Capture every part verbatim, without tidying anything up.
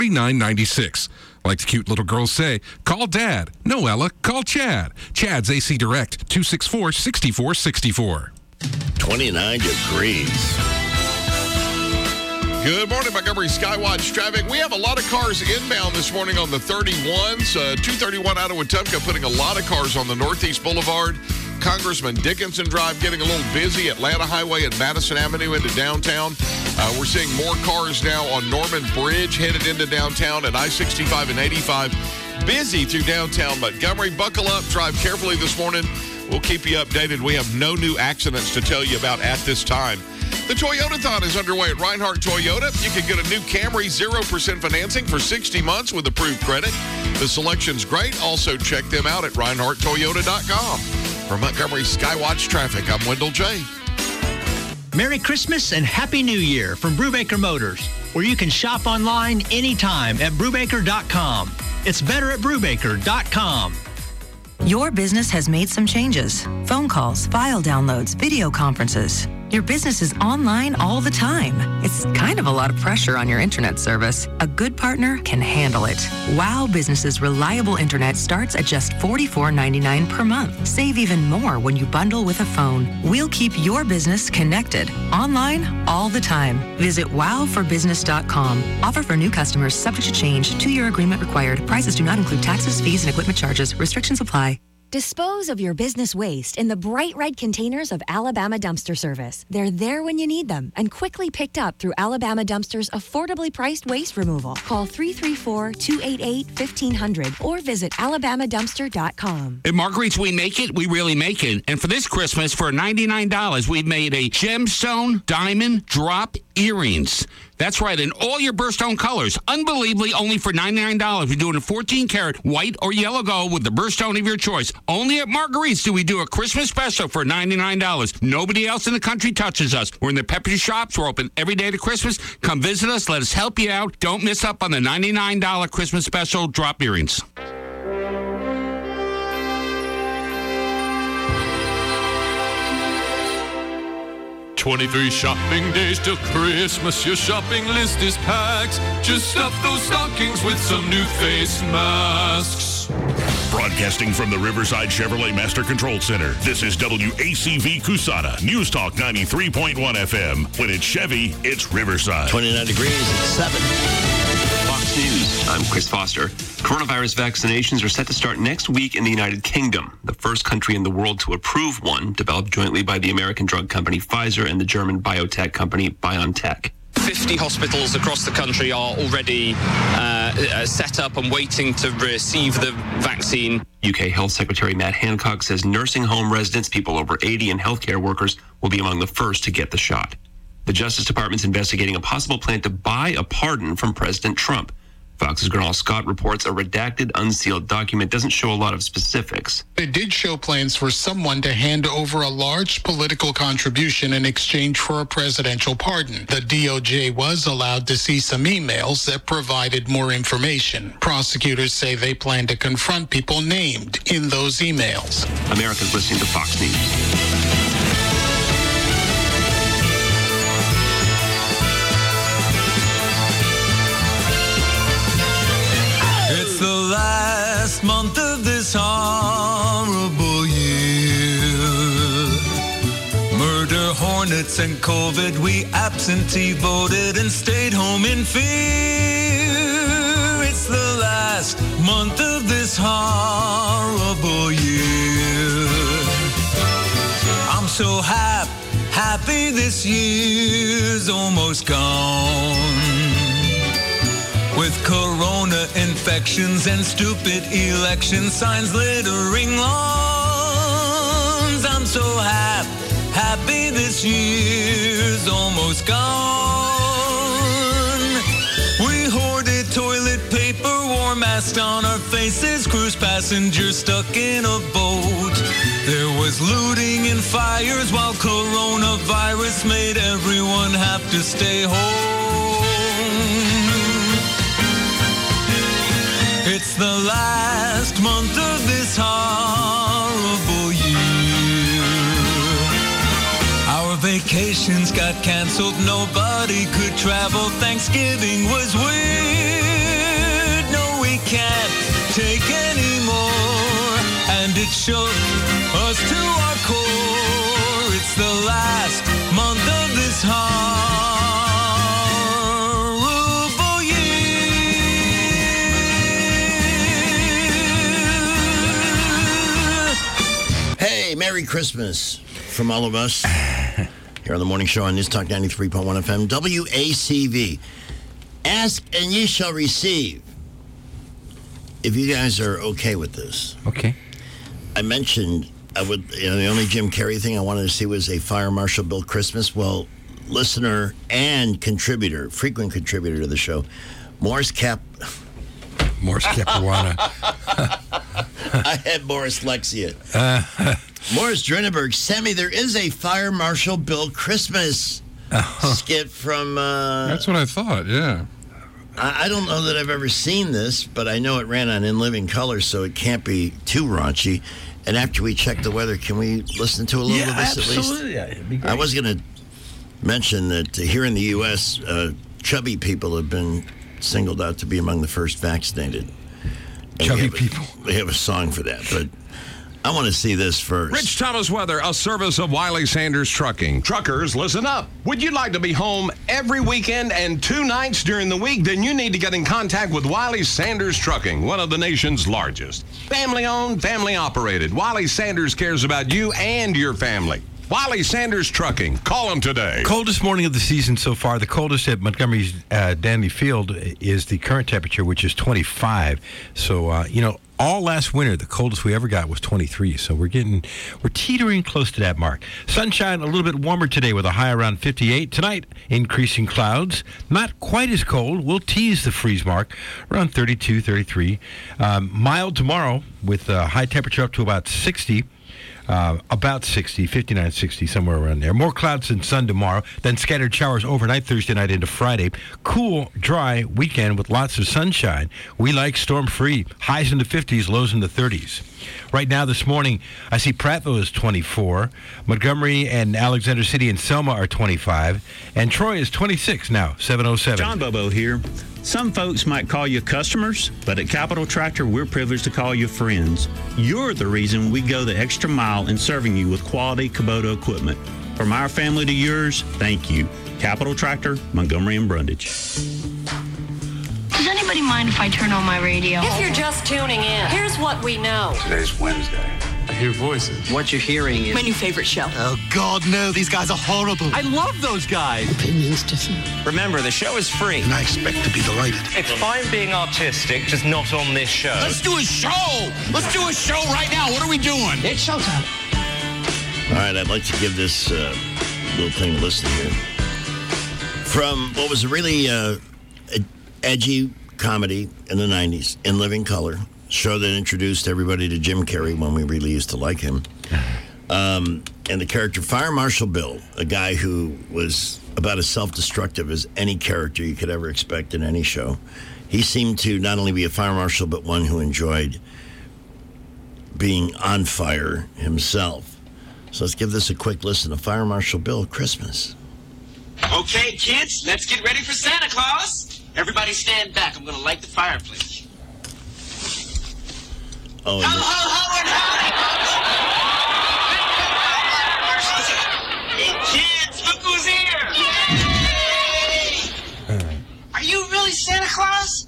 nine nine six. Like the cute little girls say, call Dad. No, Ella, call Chad. Chad's A C Direct, two six four, six four six four. twenty-nine degrees. Good morning, Montgomery Skywatch traffic. We have a lot of cars inbound this morning on the thirty-ones. Uh, two thirty-one out of Wetumpka putting a lot of cars on the Northeast Boulevard. Congressman Dickinson Drive getting a little busy. Atlanta Highway and Madison Avenue into downtown. Uh, we're seeing more cars now on Norman Bridge headed into downtown at I sixty-five and eighty-five. Busy through downtown Montgomery. Buckle up. Drive carefully this morning. We'll keep you updated. We have no new accidents to tell you about at this time. The Toyotathon is underway at Reinhardt Toyota. You can get a new Camry zero percent financing for sixty months with approved credit. The selection's great. Also, check them out at reinhardt toyota dot com. For Montgomery Skywatch Traffic, I'm Wendell J. Merry Christmas and Happy New Year from Brubaker Motors, where you can shop online anytime at brubaker dot com. It's better at brubaker dot com. Your business has made some changes. Phone calls, file downloads, video conferences. Your business is online all the time. It's kind of a lot of pressure on your internet service. A good partner can handle it. Wow Business's reliable internet starts at just forty-four ninety-nine per month. Save even more when you bundle with a phone. We'll keep your business connected, online all the time. Visit wow for business dot com. Offer for new customers subject to change. Two-year agreement required. Prices do not include taxes, fees, and equipment charges. Restrictions apply. Dispose of your business waste in the bright red containers of Alabama Dumpster Service. They're there when you need them and quickly picked up through Alabama Dumpster's affordably priced waste removal. Call three three four, two eight eight, one five zero zero or visit alabama dumpster dot com. At Marguerite's, we make it, we really make it. And for this Christmas, for ninety-nine dollars, we've made a gemstone diamond drop earrings. That's right, in all your birthstone colors. Unbelievably, only for ninety-nine dollars. We're doing a fourteen karat white or yellow gold with the birthstone of your choice. Only at Marguerite's do we do a Christmas special for ninety-nine dollars. Nobody else in the country touches us. We're in the Pepperidge shops. We're open every day to Christmas. Come visit us. Let us help you out. Don't miss up on the ninety-nine dollars Christmas special drop earrings. twenty-three shopping days till Christmas. Your shopping list is packed. Just stuff those stockings with some new face masks. Broadcasting from the Riverside Chevrolet Master Control Center, this is W A C V Cusana, News Talk ninety-three point one F M. When it's Chevy, it's Riverside. twenty-nine degrees at seven. Fox News, I'm Chris Foster. Coronavirus vaccinations are set to start next week in the United Kingdom, the first country in the world to approve one, developed jointly by the American drug company Pfizer and the German biotech company BioNTech. fifty hospitals across the country are already uh, set up and waiting to receive the vaccine. U K Health Secretary Matt Hancock says nursing home residents, people over eighty, and healthcare workers will be among the first to get the shot. The Justice Department's investigating a possible plan to buy a pardon from President Trump. Fox's Gernal Scott reports a redacted, unsealed document doesn't show a lot of specifics. It did show plans for someone to hand over a large political contribution in exchange for a presidential pardon. The D O J was allowed to see some emails that provided more information. Prosecutors say they plan to confront people named in those emails. America's listening to Fox News. It's the last month of this horrible year. Murder, hornets, and COVID, we absentee voted and stayed home in fear. It's the last month of this horrible year. I'm so happy, happy this year's almost gone. With corona infections and stupid election signs littering lawns, I'm so happy, happy this year's almost gone. We hoarded toilet paper, wore masks on our faces, cruise passengers stuck in a boat. There was looting and fires while coronavirus made everyone have to stay home. It's the last month of this horrible year. Our vacations got canceled, nobody could travel, Thanksgiving was weird. can't take anymore. And it shook us to our core. It's the last month of this horrible year. Hey, Merry Christmas from all of us here on the morning show on News Talk ninety-three point one F M, W A C V. Ask and ye shall receive. If you guys are okay with this. Okay. I mentioned I would, you know, the only Jim Carrey thing I wanted to see was a Fire Marshal Bill Christmas. Well, listener and contributor, frequent contributor to the show, Morris Cap. Morris Capuana. I had Morris Lexia. Uh, Morris Drinneberg sent me, there is a Fire Marshal Bill Christmas uh, skit from... Uh, That's what I thought, yeah. I, I don't know that I've ever seen this, but I know it ran on In Living Color, so it can't be too raunchy. And after we check the weather, can we listen to a little yeah, of this absolutely. at least? Yeah, it'd be great. I was going to mention that here in the U S, uh, chubby people have been singled out to be among the first vaccinated. And chubby we people. A, we have a song for that, but I want to see this first. Rich Thomas Weather, a service of Wiley Sanders Trucking. Truckers, listen up. Would you like to be home every weekend and two nights during the week? Then you need to get in contact with Wiley Sanders Trucking, one of the nation's largest. Family-owned, family-operated. Wiley Sanders cares about you and your family. Wiley Sanders Trucking. Call them today. Coldest morning of the season so far. The coldest at Montgomery's uh, Dandy Field is the current temperature, which is twenty-five. So, uh, you know, all last winter, the coldest we ever got was twenty-three. So we're getting, we're teetering close to that mark. Sunshine a little bit warmer today with a high around fifty-eight. Tonight, increasing clouds. Not quite as cold. We'll tease the freeze mark around thirty-two, thirty-three. Um, mild tomorrow with a high temperature up to about sixty. Uh, about sixty, fifty-nine, sixty, somewhere around there. More clouds and sun tomorrow, then scattered showers overnight Thursday night into Friday. Cool, dry weekend with lots of sunshine. We like storm-free. Highs in the fifties, lows in the thirties. Right now this morning, I see Prattville is twenty-four. Montgomery and Alexander City and Selma are twenty-five. And Troy is twenty-six now, seven oh seven. John Bobo here. Some folks might call you customers, but at Capital Tractor, we're privileged to call you friends. You're the reason we go the extra mile in serving you with quality Kubota equipment. From our family to yours, thank you. Capital Tractor, Montgomery and Brundage. Does anybody mind if I turn on my radio? If you're just tuning in, here's what we know. Today's Wednesday. I hear voices. What you're hearing is... My new favorite show. Oh, God, no. These guys are horrible. I love those guys. Opinions different. Remember, the show is free. And I expect to be delighted. It's fine being artistic, just not on this show. Let's do a show. Let's do a show right now. What are we doing? It's showtime. All right, I'd like to give this uh, little thing a listen here. From what was a really uh, edgy comedy in the nineties, In Living Color, show that introduced everybody to Jim Carrey when we really used to like him. Um, and the character Fire Marshal Bill, a guy who was about as self-destructive as any character you could ever expect in any show. He seemed to not only be a fire marshal, but one who enjoyed being on fire himself. So let's give this a quick listen to Fire Marshal Bill Christmas. Okay, kids, let's get ready for Santa Claus. Everybody stand back. I'm going to light the fireplace. Oh, ho, ho, ho, and howdy, hey, kids, look who's here. Yay! Are you really Santa Claus?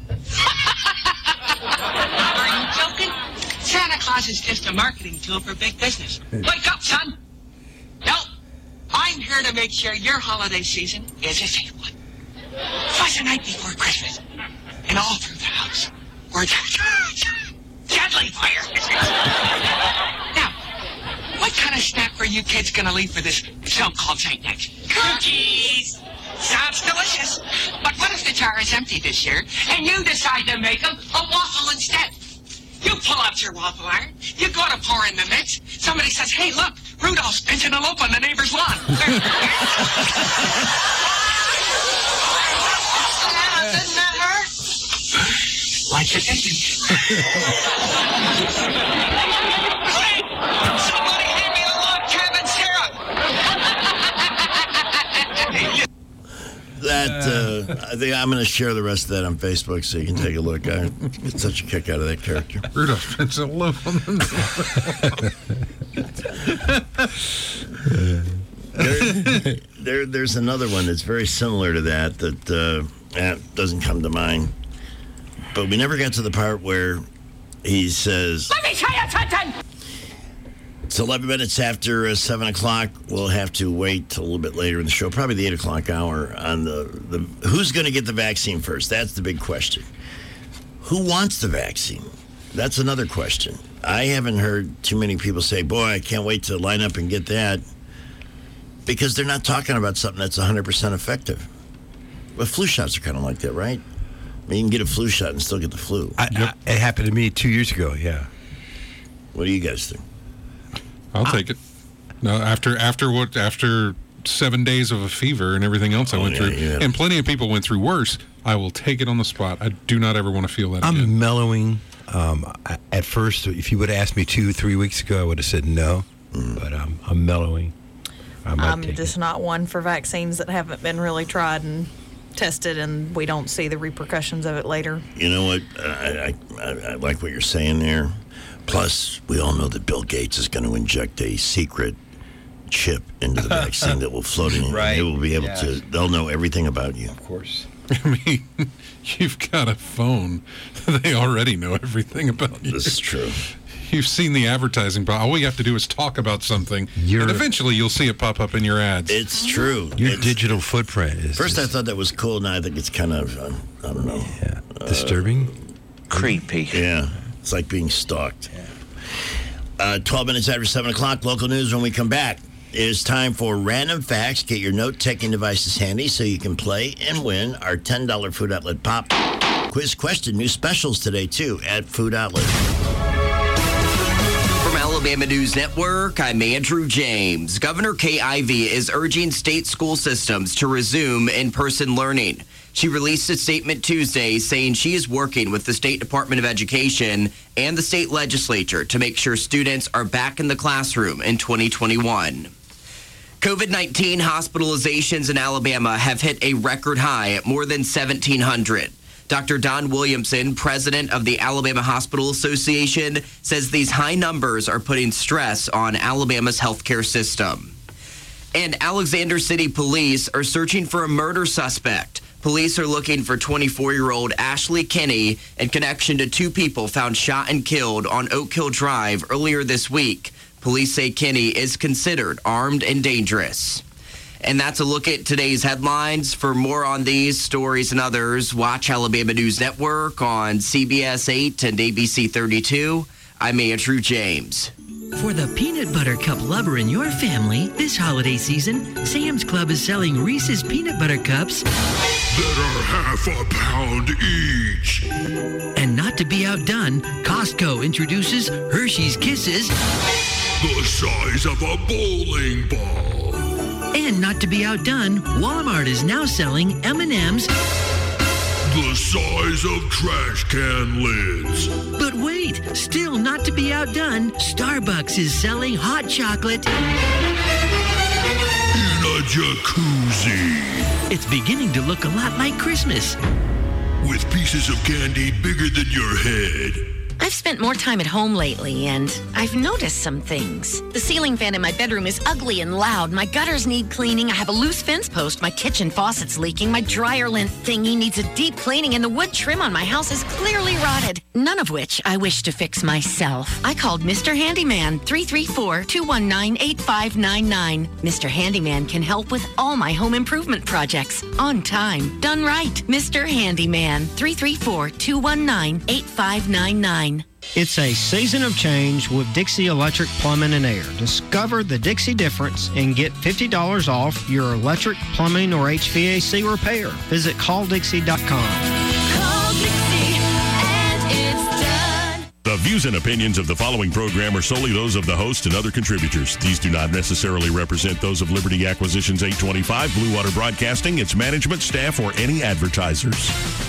Are you joking? Santa Claus is just a marketing tool for big business. Wake up, son. Nope. I'm here to make sure your holiday season is a safe one. Twice a night before Christmas, and all through the house, we're deadly fire. Now, what kind of snack are you kids gonna leave for this film called Saint Nick's? Cookies! Sounds delicious. But what if the jar is empty this year, and you decide to make them a waffle instead? You pull out your waffle iron, you go to pour in the mix, somebody says, hey, look, Rudolph's pinching a loaf on the neighbor's lawn. Doesn't that hurt? Like it didn't. Wait! Somebody hand me a log cabin syrup! That that, uh, I think I'm going to share the rest of that on Facebook so you can take a look. I get such a kick out of that character. Rudolph, it's a love on there, there, there's another one that's very similar to that that uh, eh, doesn't come to mind. But we never got to the part where he says, Let me tell you something! It's eleven minutes after uh, seven o'clock. We'll have to wait till a little bit later in the show, probably the eight o'clock hour, on the, the who's going to get the vaccine first. That's the big question. Who wants the vaccine? That's another question. I haven't heard too many people say, boy, I can't wait to line up and get that, because they're not talking about something that's one hundred percent effective. But flu shots are kind of like that, right? I mean, you can get a flu shot and still get the flu. I, I, it happened to me two years ago, yeah. What do you guys think? I'll take it. No, after after what after seven days of a fever and everything else I Oh, went yeah, through, yeah. and plenty of people went through worse, I will take it on the spot. I do not ever want to feel that I'm again. mellowing. Um, I, at first, if you would have asked me two, three weeks ago, I would have said no. Mm. But um, I'm mellowing. I might I'm take just not one for vaccines that haven't been really tried and tested, and we don't see the repercussions of it later. You know what? I, I, I, I like what you're saying there. Plus, we all know that Bill Gates is going to inject a secret chip into the vaccine that will float in. Right. They will be able Yes. to, they'll know everything about you. Of course. I mean, you've got a phone. They already know everything about you. This is true. You've seen the advertising, but all you have to do is talk about something, You're- and eventually you'll see it pop up in your ads. It's true. Your It's- digital footprint is First, I just thought that was cool. Now I think it's kind of, uh, I don't know. yeah, disturbing. Creepy. Yeah, it's like being stalked. Uh, twelve minutes after seven o'clock, local news. When we come back, it is time for Random Facts. Get your note-taking devices handy so you can play and win our ten dollars Food Outlet Pop Quiz Question. New specials today, too, at Food Outlet. From Alabama News Network, I'm Andrew James. Governor Kay Ivey is urging state school systems to resume in-person learning. She released a statement Tuesday saying she is working with the State Department of Education and the state legislature to make sure students are back in the classroom in twenty twenty-one. COVID nineteen hospitalizations in Alabama have hit a record high at more than seventeen hundred. Doctor Don Williamson, president of the Alabama Hospital Association, says these high numbers are putting stress on Alabama's healthcare system. And Alexander City police are searching for a murder suspect. Police are looking for twenty-four-year-old Ashley Kinney in connection to two people found shot and killed on Oak Hill Drive earlier this week. Police say Kinney is considered armed and dangerous. And that's a look at today's headlines. For more on these stories and others, watch Alabama News Network on C B S eight and A B C thirty-two. I'm Andrew James. For the peanut butter cup lover in your family, this holiday season, Sam's Club is selling Reese's Peanut Butter Cups that are half a pound each. And not to be outdone, Costco introduces Hershey's Kisses, the size of a bowling ball. And not to be outdone, Walmart is now selling M and M's the size of trash can lids. But wait, still not to be outdone, Starbucks is selling hot chocolate in a jacuzzi. It's beginning to look a lot like Christmas. With pieces of candy bigger than your head. I've spent more time at home lately, and I've noticed some things. The ceiling fan in my bedroom is ugly and loud. My gutters need cleaning. I have a loose fence post. My kitchen faucet's leaking. My dryer lint thingy needs a deep cleaning, and the wood trim on my house is clearly rotted. None of which I wish to fix myself. I called Mister Handyman, three three four, two one nine, eight five nine nine. Mister Handyman can help with all my home improvement projects. On time. Done right. Mister Handyman, three three four, two one nine, eight five nine nine. It's a season of change with Dixie Electric Plumbing and Air. Discover the Dixie difference and get fifty dollars off your electric, plumbing, or H V A C repair. Visit call dixie dot com. Call Dixie and it's done. The views and opinions of the following program are solely those of the host and other contributors. These do not necessarily represent those of Liberty Acquisitions eight twenty-five, Blue Water Broadcasting, its management, staff, or any advertisers.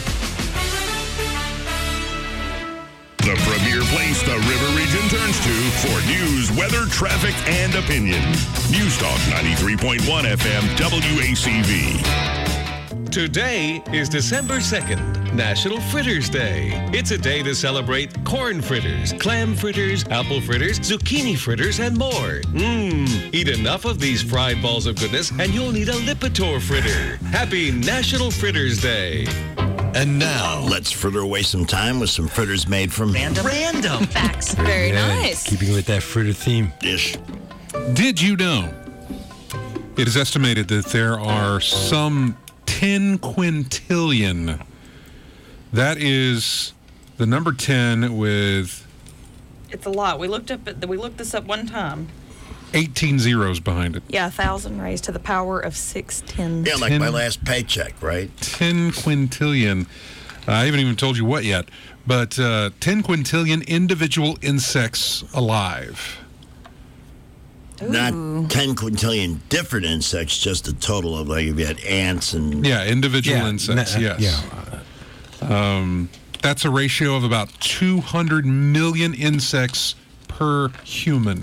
The premier place the River Region turns to for news, weather, traffic, and opinion. News Talk ninety-three point one F M W A C V. Today is December second, National Fritters Day. It's a day to celebrate corn fritters, clam fritters, apple fritters, zucchini fritters, and more. Mmm, eat enough of these fried balls of goodness and you'll need a Lipitor fritter. Happy National Fritters Day. And now, let's fritter away some time with some fritters made from Random. Random facts. Very Yeah, nice. Keeping with that fritter theme. Dish. Did you know it is estimated that there are some ten quintillion? That is the number ten with It's a lot. We looked up at, we looked this up one time. eighteen zeros behind it. Yeah, a thousand raised to the power of six ten. Yeah, like my last paycheck, right? ten quintillion. I haven't even told you what yet, but uh, ten quintillion individual insects alive. Not ten quintillion different insects, just a total of, like, if you had ants and... Yeah, individual Yeah, insects, na- yes. Um, that's a ratio of about two hundred million insects per human.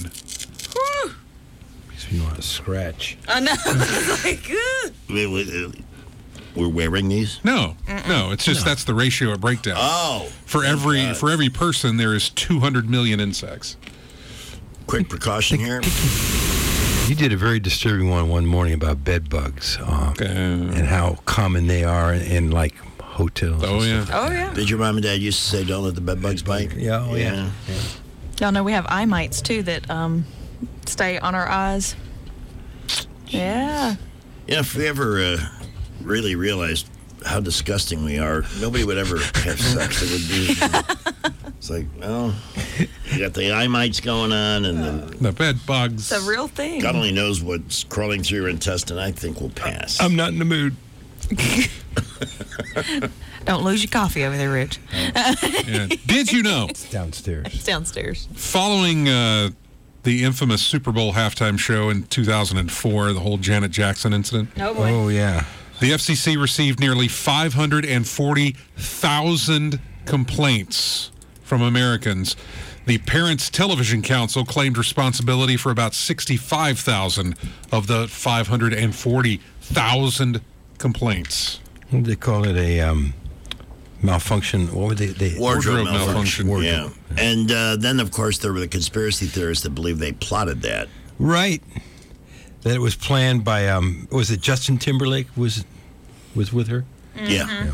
Makes me want to scratch. I know. It's like, ugh. We- we- We're wearing these? No, no, it's just that's the ratio of breakdown. Oh. For every for every person, there is two hundred million insects. Quick precaution here. You did a very disturbing one one morning about bed bugs um, and how common they are in, in like hotels. Oh, and yeah. stuff. Oh, yeah. Did your mom and dad used to say, don't let the bed bugs bite? Yeah, oh, yeah. yeah. Y'all know we have eye mites, too, that um, stay on our eyes. Yeah. Yeah, if we ever uh, really realized how disgusting we are, nobody would ever have sex. It would be... It's like, well, you got the eye mites going on, and the, the bed bugs. It's a real thing. God only knows what's crawling through your intestine. I think will pass. I'm not in the mood. Don't lose your coffee over there, Rich. Yeah. Did you know? It's downstairs. It's downstairs. Following uh, the infamous Super Bowl halftime show in two thousand four, the whole Janet Jackson incident. Oh, boy. Oh, yeah. The F C C received nearly five hundred forty thousand complaints from Americans. The Parents Television Council claimed responsibility for about sixty-five thousand of the five hundred forty thousand complaints. What do they call it? A um, malfunction? What would they? they Wardrobe, Wardrobe malfunction. malfunction. Yeah. And uh, then, of course, there were the conspiracy theorists that believe they plotted that. Right. That it was planned by, um, was it Justin Timberlake was was with her? Yeah. yeah.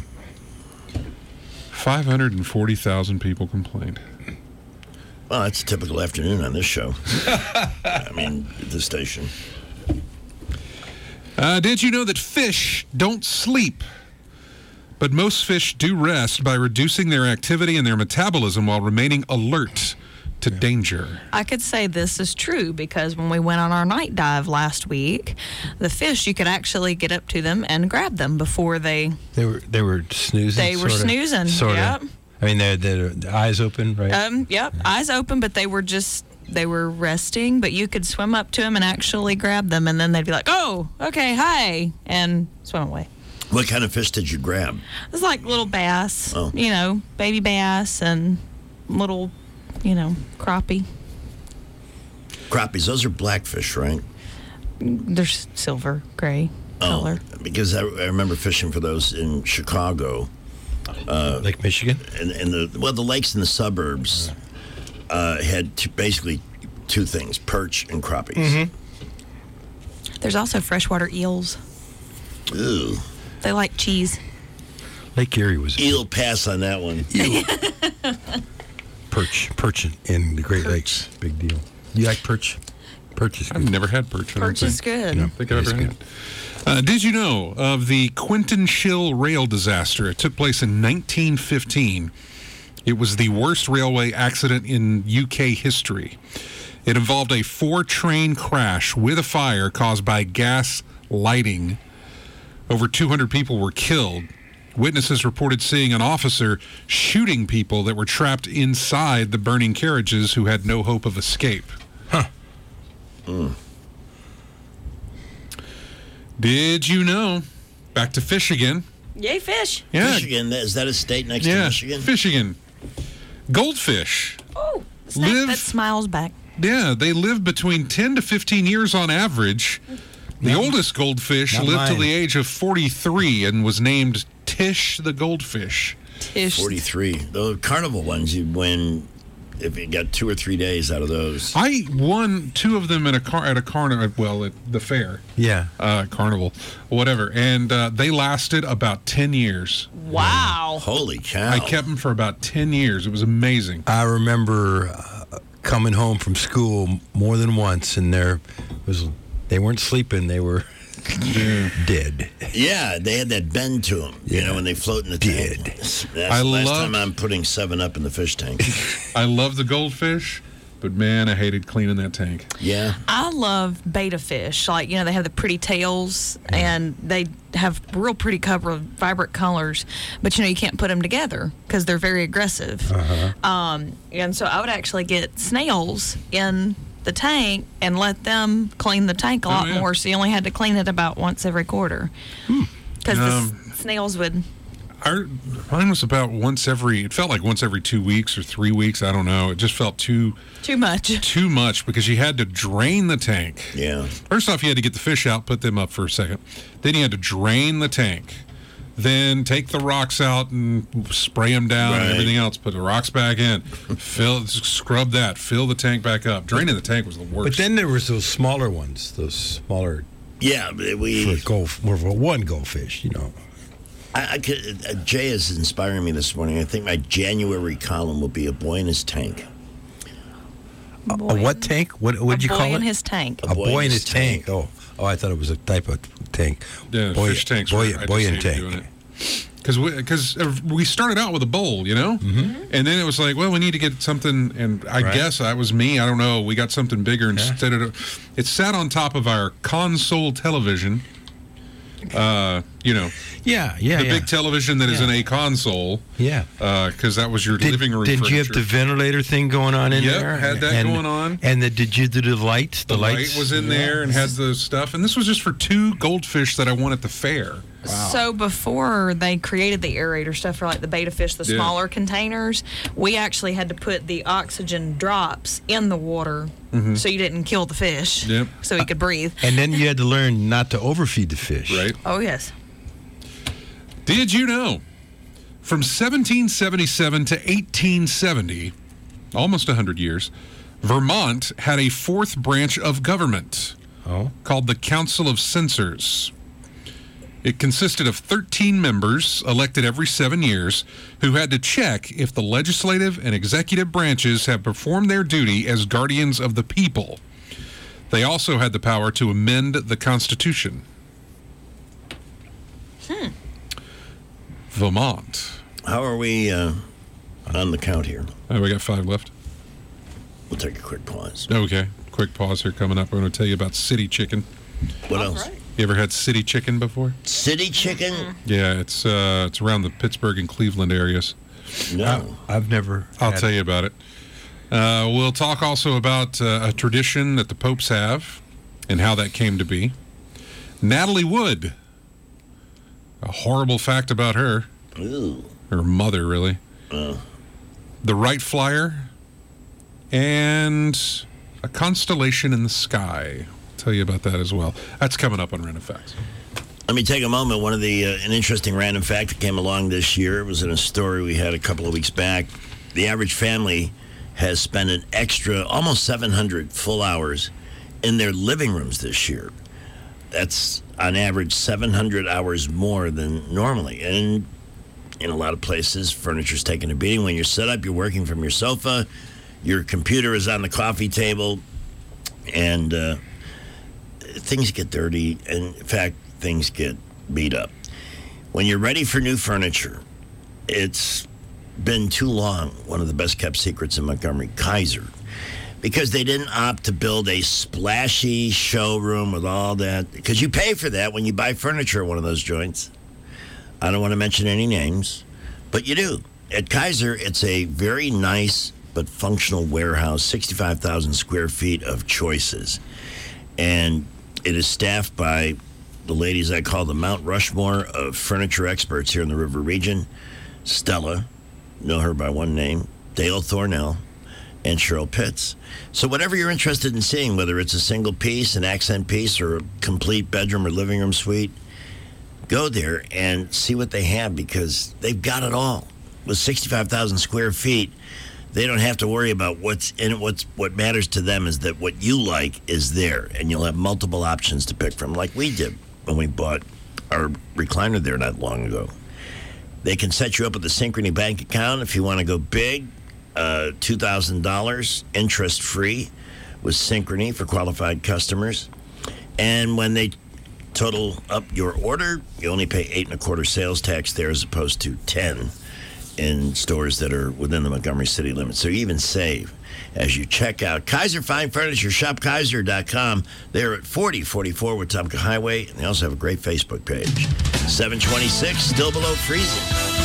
five hundred forty thousand people complained. Well, that's a typical afternoon on this show. I mean, at the station. Uh, did you know that fish don't sleep? But most fish do rest by reducing their activity and their metabolism while remaining alert to danger. I could say this is true because when we went on our night dive last week, the fish, you could actually get up to them and grab them before they... They were they were snoozing. They were sorta, snoozing, Sort yep. of. I mean, they're, they're, the eyes open, right? Um, yep, eyes open, but they were just, they were resting, but you could swim up to them and actually grab them, and then they'd be like, oh, okay, hi, and swim away. What kind of fish did you grab? It was like little bass, Oh. you know, baby bass and little, you know, crappie. Crappies, those are blackfish, right? They're s- silver, gray color. Oh, because I, I remember fishing for those in Chicago. Uh, Lake Michigan? And, and the well, the lakes in the suburbs uh, had two, basically two things, perch and crappies. Mm-hmm. There's also freshwater eels. Ooh. They like cheese. Lake Erie was Eel pass on that one. perch. Perch in the Great Lakes. Big deal. You like perch? Perch is good. I've never had perch. I don't Perch is think. good. I don't think I've It is ever had. Uh, did you know of the Quinton Shill rail disaster? It took place in nineteen fifteen. It was the worst railway accident in U K history. It involved a four-train crash with a fire caused by gas lighting. Over two hundred people were killed. Witnesses reported seeing an officer shooting people that were trapped inside the burning carriages who had no hope of escape. Huh. Mm. Did you know? Back to fish again. Yay, fish. Yeah. Michigan, is that a state next yeah, to Michigan? Michigan. Goldfish. Oh, snake Live- that smiles back. Yeah, they live between ten to fifteen years on average. The oldest goldfish Not lived mine. till the age of forty-three and was named Tish the goldfish. Tish. forty-three. Those carnival ones, you win if you got two or three days out of those. I won two of them in a car at a carnival. Well, at the fair. Yeah. Uh, carnival, whatever, and uh, they lasted about ten years. Wow. Holy cow. I kept them for about ten years. It was amazing. I remember uh, coming home from school more than once, and there was they weren't sleeping; they were dead. Yeah, they had that bend to them, you Yeah. know, when they float in the Dead. tank. That's I the last love- time I'm putting seven up in the fish tank. I love the goldfish, but man, I hated cleaning that tank. Yeah. I love betta fish. Like, you know, they have the pretty tails and they have real pretty cover, vibrant colors. But, you know, you can't put them together because they're very aggressive. Uh-huh. Um, and so I would actually get snails in the tank and let them clean the tank a Oh, lot yeah. more. So you only had to clean it about once every quarter. Because Um, the s- snails would... Our, mine was about once every. It felt like once every two weeks or three weeks. I don't know. It just felt too Too much. too much because you had to drain the tank. Yeah. First off, you had to get the fish out, put them up for a second. Then you had to drain the tank. Then take the rocks out and spray them down and Right. everything else. Put the rocks back in. Fill, scrub that. Fill the tank back up. Draining the tank was the worst. But then there was those smaller ones, those smaller Yeah, but we. for gold, more for one goldfish, you know. I, I could, uh, Jay is inspiring me this morning. I think my January column will be a boy in his tank. A, a what tank? What would you boy call in it? his tank. A boy, in his tank. Oh, oh, I thought it was a type of tank. Yeah, boy, fish tanks. Boy, were, I boy just in hated tank. doing it. Because we, cause we started out with a bowl, you know? Mm-hmm. And then it was like, well, we need to get something. And I Right. guess that was me. I don't know. We got something bigger instead of. It sat on top of our console television. Uh, you know, Yeah, yeah, the yeah. big television that is Yeah. in a console. Yeah. Because that was your Did, living room did you have furniture. the ventilator thing going on in Yep, there? had that and, going on. And the, did you do the lights? The, The, light lights was in there and had the stuff. And this was just for two goldfish that I won at the fair. So before they created the aerator stuff for like the betta fish, the Yeah. smaller containers, we actually had to put the oxygen drops in the water Mhm. so you didn't kill the fish, Yep. so he could breathe. And then you had to learn not to overfeed the fish. Right. Oh yes. Did you know? From seventeen seventy-seven to eighteen seventy, almost one hundred years, Vermont had a fourth branch of government oh. called the Council of Censors. It consisted of thirteen members elected every seven years who had to check if the legislative and executive branches had performed their duty as guardians of the people. They also had the power to amend the Constitution. Hmm. Vermont. How are we uh, on the count here? Oh, we got five left. We'll take a quick pause. Okay. Quick pause here coming up. We're going to tell you about city chicken. What else? You ever had city chicken before? City chicken? Yeah, it's uh, it's around the Pittsburgh and Cleveland areas. No. I've never. I'll had tell you about it. Uh, we'll talk also about uh, a tradition that the popes have and how that came to be. Natalie Wood. A horrible fact about her. Ooh. Her mother, really. Uh. The Wright Flyer. And a constellation in the sky. Tell you about that as well. That's coming up on Random Facts. Let me take a moment. One of the, uh, an interesting random fact that came along this year, it was in a story we had a couple of weeks back. The average family has spent an extra almost seven hundred full hours in their living rooms this year. That's on average seven hundred hours more than normally. And in a lot of places, furniture's taking a beating. When you're set up, you're working from your sofa, your computer is on the coffee table, and uh, things get dirty. And in fact, things get beat up. When you're ready for new furniture, it's been too long one of the best kept secrets in Montgomery, Kaiser, because they didn't opt to build a splashy showroom with all that, because you pay for that when you buy furniture at one of those joints. I don't want to mention any names, but you do. At Kaiser, it's a very nice but functional warehouse, sixty-five thousand square feet of choices. And it is staffed by the ladies I call the Mount Rushmore of furniture experts here in the River region. Stella, know her by one name, Dale Thornell, and Cheryl Pitts. So whatever you're interested in seeing, whether it's a single piece, an accent piece, or a complete bedroom or living room suite, go there and see what they have, because they've got it all. With sixty-five thousand square feet, they don't have to worry about what's in it. What's, what matters to them is that what you like is there, and you'll have multiple options to pick from, like we did when we bought our recliner there not long ago. They can set you up with a Synchrony bank account if you want to go big, uh, two thousand dollars interest-free with Synchrony for qualified customers. And when they total up your order, you only pay eight and a quarter sales tax there as opposed to ten in stores that are within the Montgomery city limits. So you even save as you check out Kaiser Fine Furniture. Shop Kaiser dot com. They're at forty forty-four Wetumpka Highway, and they also have a great Facebook page. seven twenty-six, still below freezing.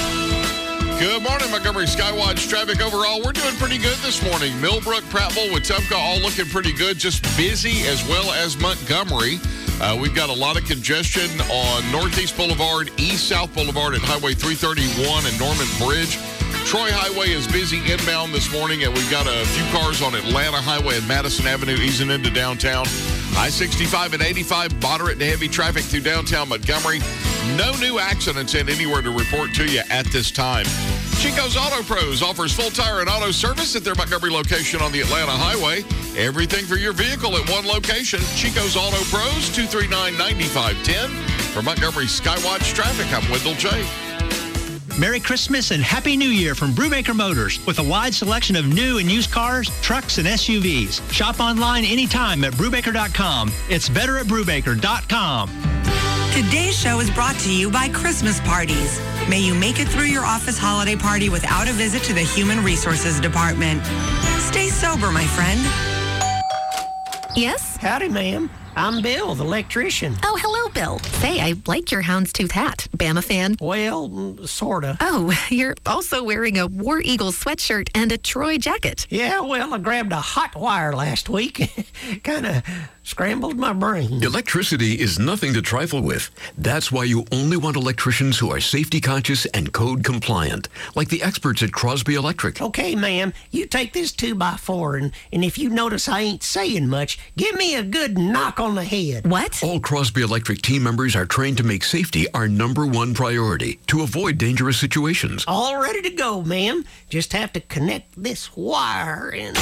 Good morning, Montgomery Skywatch traffic overall. We're doing pretty good this morning. Millbrook, Prattville, Wetumpka, all looking pretty good. Just busy as well as Montgomery. Uh, we've got a lot of congestion on Northeast Boulevard, East-South Boulevard at Highway three thirty-one and Norman Bridge. Troy Highway is busy inbound this morning, and we've got a few cars on Atlanta Highway and Madison Avenue easing into downtown. I sixty-five and eighty-five, moderate to heavy traffic through downtown Montgomery. No new accidents in anywhere to report to you at this time. Chico's Auto Pros offers full tire and auto service at their Montgomery location on the Atlanta Highway. Everything for your vehicle at one location. Chico's Auto Pros, two three nine, nine five one zero. For Montgomery Skywatch Traffic, I'm Wendell J. Merry Christmas and Happy New Year from Brubaker Motors. With a wide selection of new and used cars, trucks, and S U Vs. Shop online anytime at Brubaker dot com. It's better at Brubaker dot com. Today's show is brought to you by Christmas Parties. May you make it through your office holiday party without a visit to the Human Resources Department. Stay sober, my friend. Yes? Howdy, ma'am. I'm Bill, the electrician. Oh, hello, Bill. Say, I like your houndstooth hat. Bama fan? Well, sorta. Oh, you're also wearing a War Eagle sweatshirt and a Troy jacket. Yeah, well, I grabbed a hot wire last week. Kind of scrambled my brain. Electricity is nothing to trifle with. That's why you only want electricians who are safety conscious and code compliant, like the experts at Crosby Electric. Okay, ma'am, you take this two by four, and, and if you notice I ain't saying much, give me a good knock on the head. What? All Crosby Electric team members are trained to make safety our number one priority to avoid dangerous situations. All ready to go, ma'am. Just have to connect this wire and...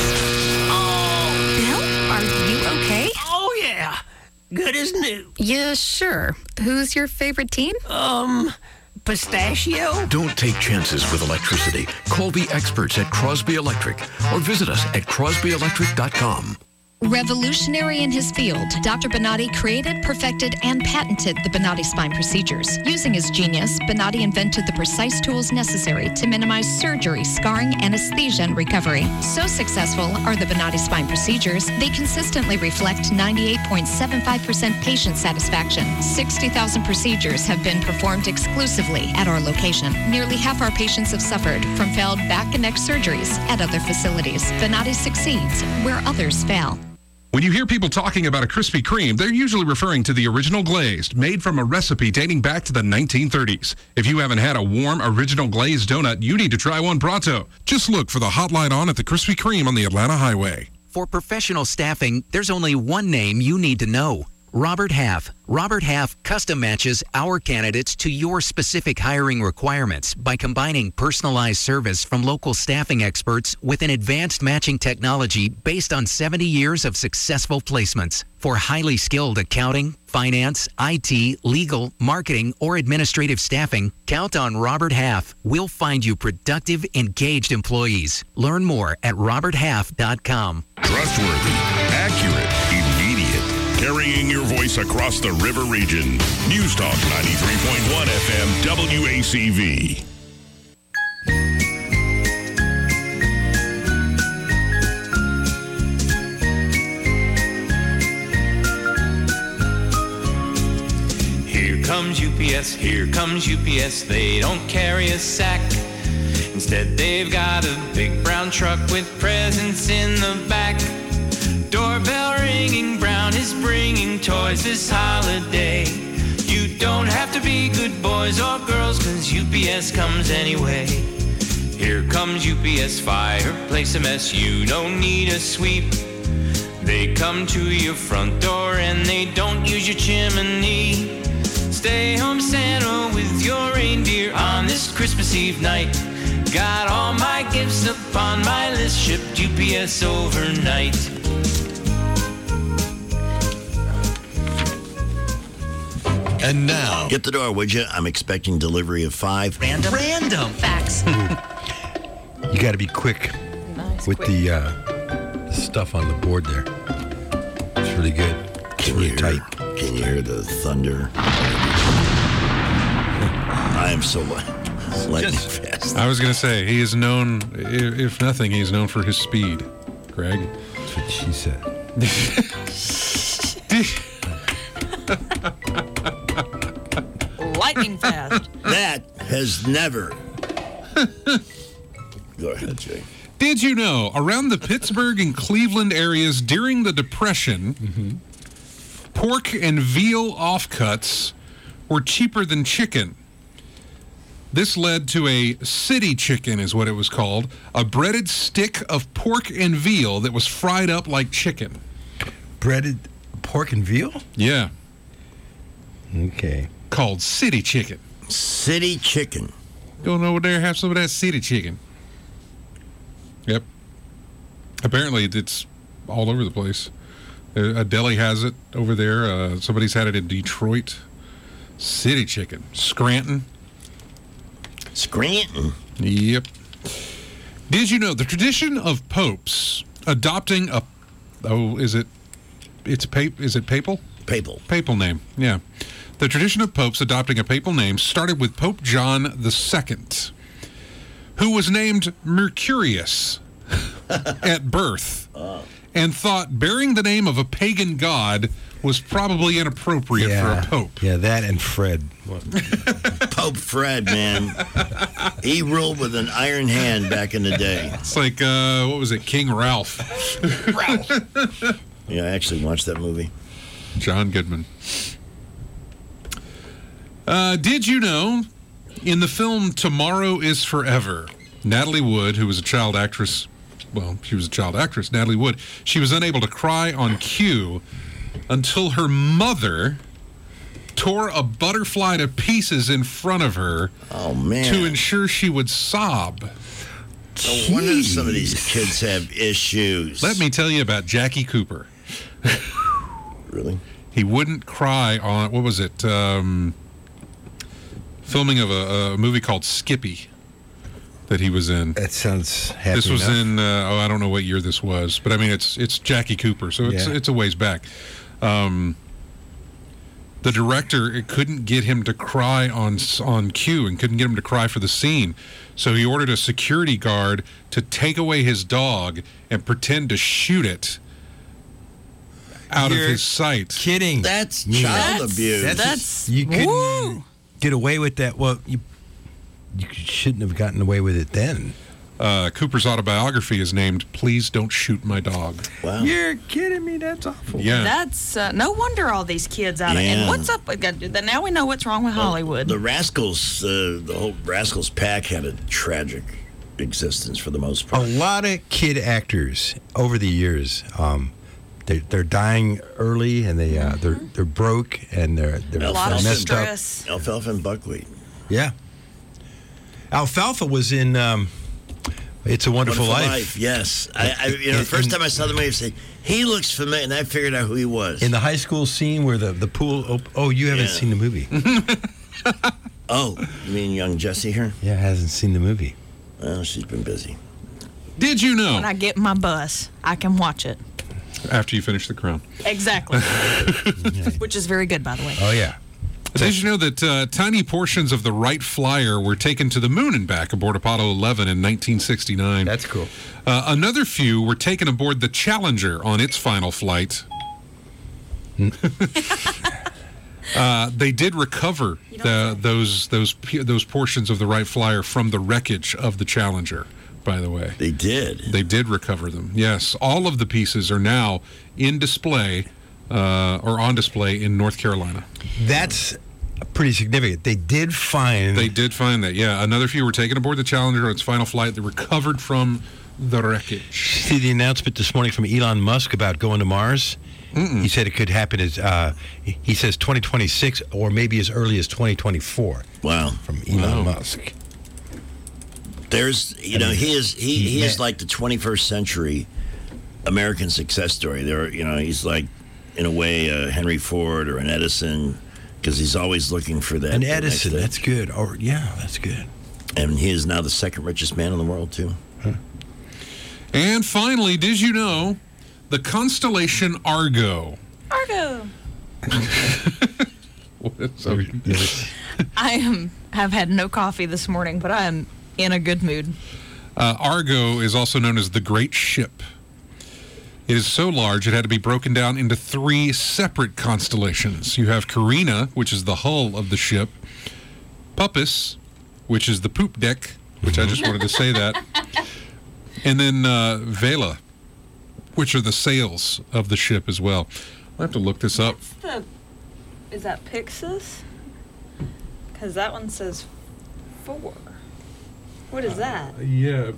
Oh! Bill, are you okay? Oh, yeah. Good as new. Yeah, sure. Who's your favorite team? Um... Pistachio? Don't take chances with electricity. Call the experts at Crosby Electric or visit us at crosby electric dot com. Revolutionary in his field, Doctor Bonatti created, perfected, and patented the Bonatti spine procedures. Using his genius, Bonatti invented the precise tools necessary to minimize surgery, scarring, anesthesia, and recovery. So successful are the Bonatti spine procedures, they consistently reflect ninety-eight point seven five percent patient satisfaction. sixty thousand procedures have been performed exclusively at our location. Nearly half our patients have suffered from failed back and neck surgeries at other facilities. Bonatti succeeds where others fail. When you hear people talking about a Krispy Kreme, they're usually referring to the original glazed, made from a recipe dating back to the nineteen thirties. If you haven't had a warm, original glazed donut, you need to try one pronto. Just look for the hot light on at the Krispy Kreme on the Atlanta Highway. For professional staffing, there's only one name you need to know. Robert Half. Robert Half custom matches our candidates to your specific hiring requirements by combining personalized service from local staffing experts with an advanced matching technology based on seventy years of successful placements. For highly skilled accounting, finance, I T, legal, marketing, or administrative staffing, count on Robert Half. We'll find you productive, engaged employees. Learn more at robert half dot com. Trustworthy, accurate, immediate, carrying your voice across the river region. News Talk ninety-three point one F M W A C V. Here comes U P S, here comes U P S. They don't carry a sack. Instead, they've got a big brown truck with presents in the back. Doorbell ringing, Brown is bringing toys this holiday. You don't have to be good boys or girls, 'cause U P S comes anyway. Here comes U P S, fireplace a mess, you don't need a sweep. They come to your front door and they don't use your chimney. Stay home Santa with your reindeer on this Christmas Eve night. Got all my gifts upon my list, shipped U P S overnight. And now, get the door, would you? I'm expecting delivery of five. Random. Random. Facts. You got to be quick Nice, with quick. the uh, stuff on the board there. It's really good. It's Can really you hear, tight. Can you hear the thunder? I am so lightning fast. I was going to say, he is known, i- if nothing, he's known for his speed, Greg. That's what she said. Lightning fast. That has never. Go ahead, Jay. Did you know, around the Pittsburgh and Cleveland areas during the Depression, pork and veal offcuts were cheaper than chicken? This led to a city chicken, is what it was called, a breaded stick of pork and veal that was fried up like chicken. Breaded pork and veal? Yeah. Okay. Called city chicken. City chicken. Going over there, have some of that city chicken. Yep. Apparently, it's all over the place. Uh, A deli has it over there. Uh, somebody's had it in Detroit. City chicken. Scranton. Scranton? Yep. Did you know the tradition of popes adopting a... Oh, is it... It's pap- Is it papal? Papal. Papal name, yeah. The tradition of popes adopting a papal name started with Pope John the Second, who was named Mercurius at birth and thought bearing the name of a pagan god was probably inappropriate Yeah. for a pope. Yeah, that and Fred. Pope Fred, man. He ruled with an iron hand back in the day. It's like, uh, what was it, King Ralph? Ralph. Yeah, I actually watched that movie. John Goodman. Uh, did you know, in the film Tomorrow is Forever, Natalie Wood, who was a child actress, well, she was a child actress, Natalie Wood, she was unable to cry on cue until her mother tore a butterfly to pieces in front of her oh, man. to ensure she would sob. No wonder some of these kids have issues. Let me tell you about Jackie Cooper. Really? He wouldn't cry on, what was it, um, filming of a, a movie called Skippy that he was in. That sounds happy This was enough. in, uh, oh, I don't know what year this was, but I mean, it's it's Jackie Cooper, so it's Yeah. it's a ways back. Um, the director it couldn't get him to cry on s- on cue and couldn't get him to cry for the scene, so he ordered a security guard to take away his dog and pretend to shoot it out You're of his sight. Kidding. That's Yeah. child That's- abuse. That's, You couldn't woo. get away with that. Well, you you shouldn't have gotten away with it then. Uh, Cooper's autobiography is named "Please Don't Shoot My Dog." Wow. You're kidding me. That's awful. Yeah. That's uh, no wonder all these kids out of Yeah. and what's up with that? Now we know what's wrong with Hollywood. The Rascals, uh, the whole Rascals pack had a tragic existence for the most A part. lot of kid actors over the years, um, they, they're dying early, and they uh, they're they're broke, and they're they're a lot of messed up. stress. Alfalfa and buckwheat. Yeah. Alfalfa was in um, It's a Wonderful, Life. Yes. I, I, you know, the first time I saw the movie, I said, he looks familiar, and I figured out who he was. In the high school scene where the, the pool. Op- oh, you haven't Yeah. seen the movie. Oh, you mean young Jessie here? Yeah, hasn't seen the movie. Well, she's been busy. Did you know? When I get my bus, I can watch it. After you finish The Crown. Exactly. Which is very good, by the way. Oh, yeah. Did you know that uh, tiny portions of the Wright Flyer were taken to the moon and back aboard Apollo eleven in nineteen sixty-nine? That's cool. Uh, another few were taken aboard the Challenger on its final flight. uh, they did recover the, those those p- those portions of the Wright Flyer from the wreckage of the Challenger. By the way, they did. They did recover them. Yes, all of the pieces are now in display uh, or on display in North Carolina. That's pretty significant. They did find... They did find that, yeah. Another few were taken aboard the Challenger on its final flight. They recovered from the wreckage. See the announcement this morning from Elon Musk about going to Mars? Mm-mm. He said it could happen as, uh, he says twenty twenty-six or maybe as early as twenty twenty-four. Wow. From Elon wow. Musk. There's, you know, he is he, he is like the twenty-first century American success story. There, you know, he's like, in a way, uh, Henry Ford or an Edison, because he's always looking for that. An Edison, that's good. Or yeah, that's good. And he is now the second richest man in the world, too. Huh. And finally, did you know the constellation Argo? Argo. What is that? I am have had no coffee this morning, but I am in a good mood. Uh, Argo is also known as the Great Ship. It is so large it had to be broken down into three separate constellations. You have Carina, which is the hull of the ship, Puppis, which is the poop deck, which mm-hmm. I just wanted to say that, and then uh, Vela, which are the sails of the ship as well. I'll have to look this up. What's the, is that Pixis? Because that one says four. What is that? Uh, yeah,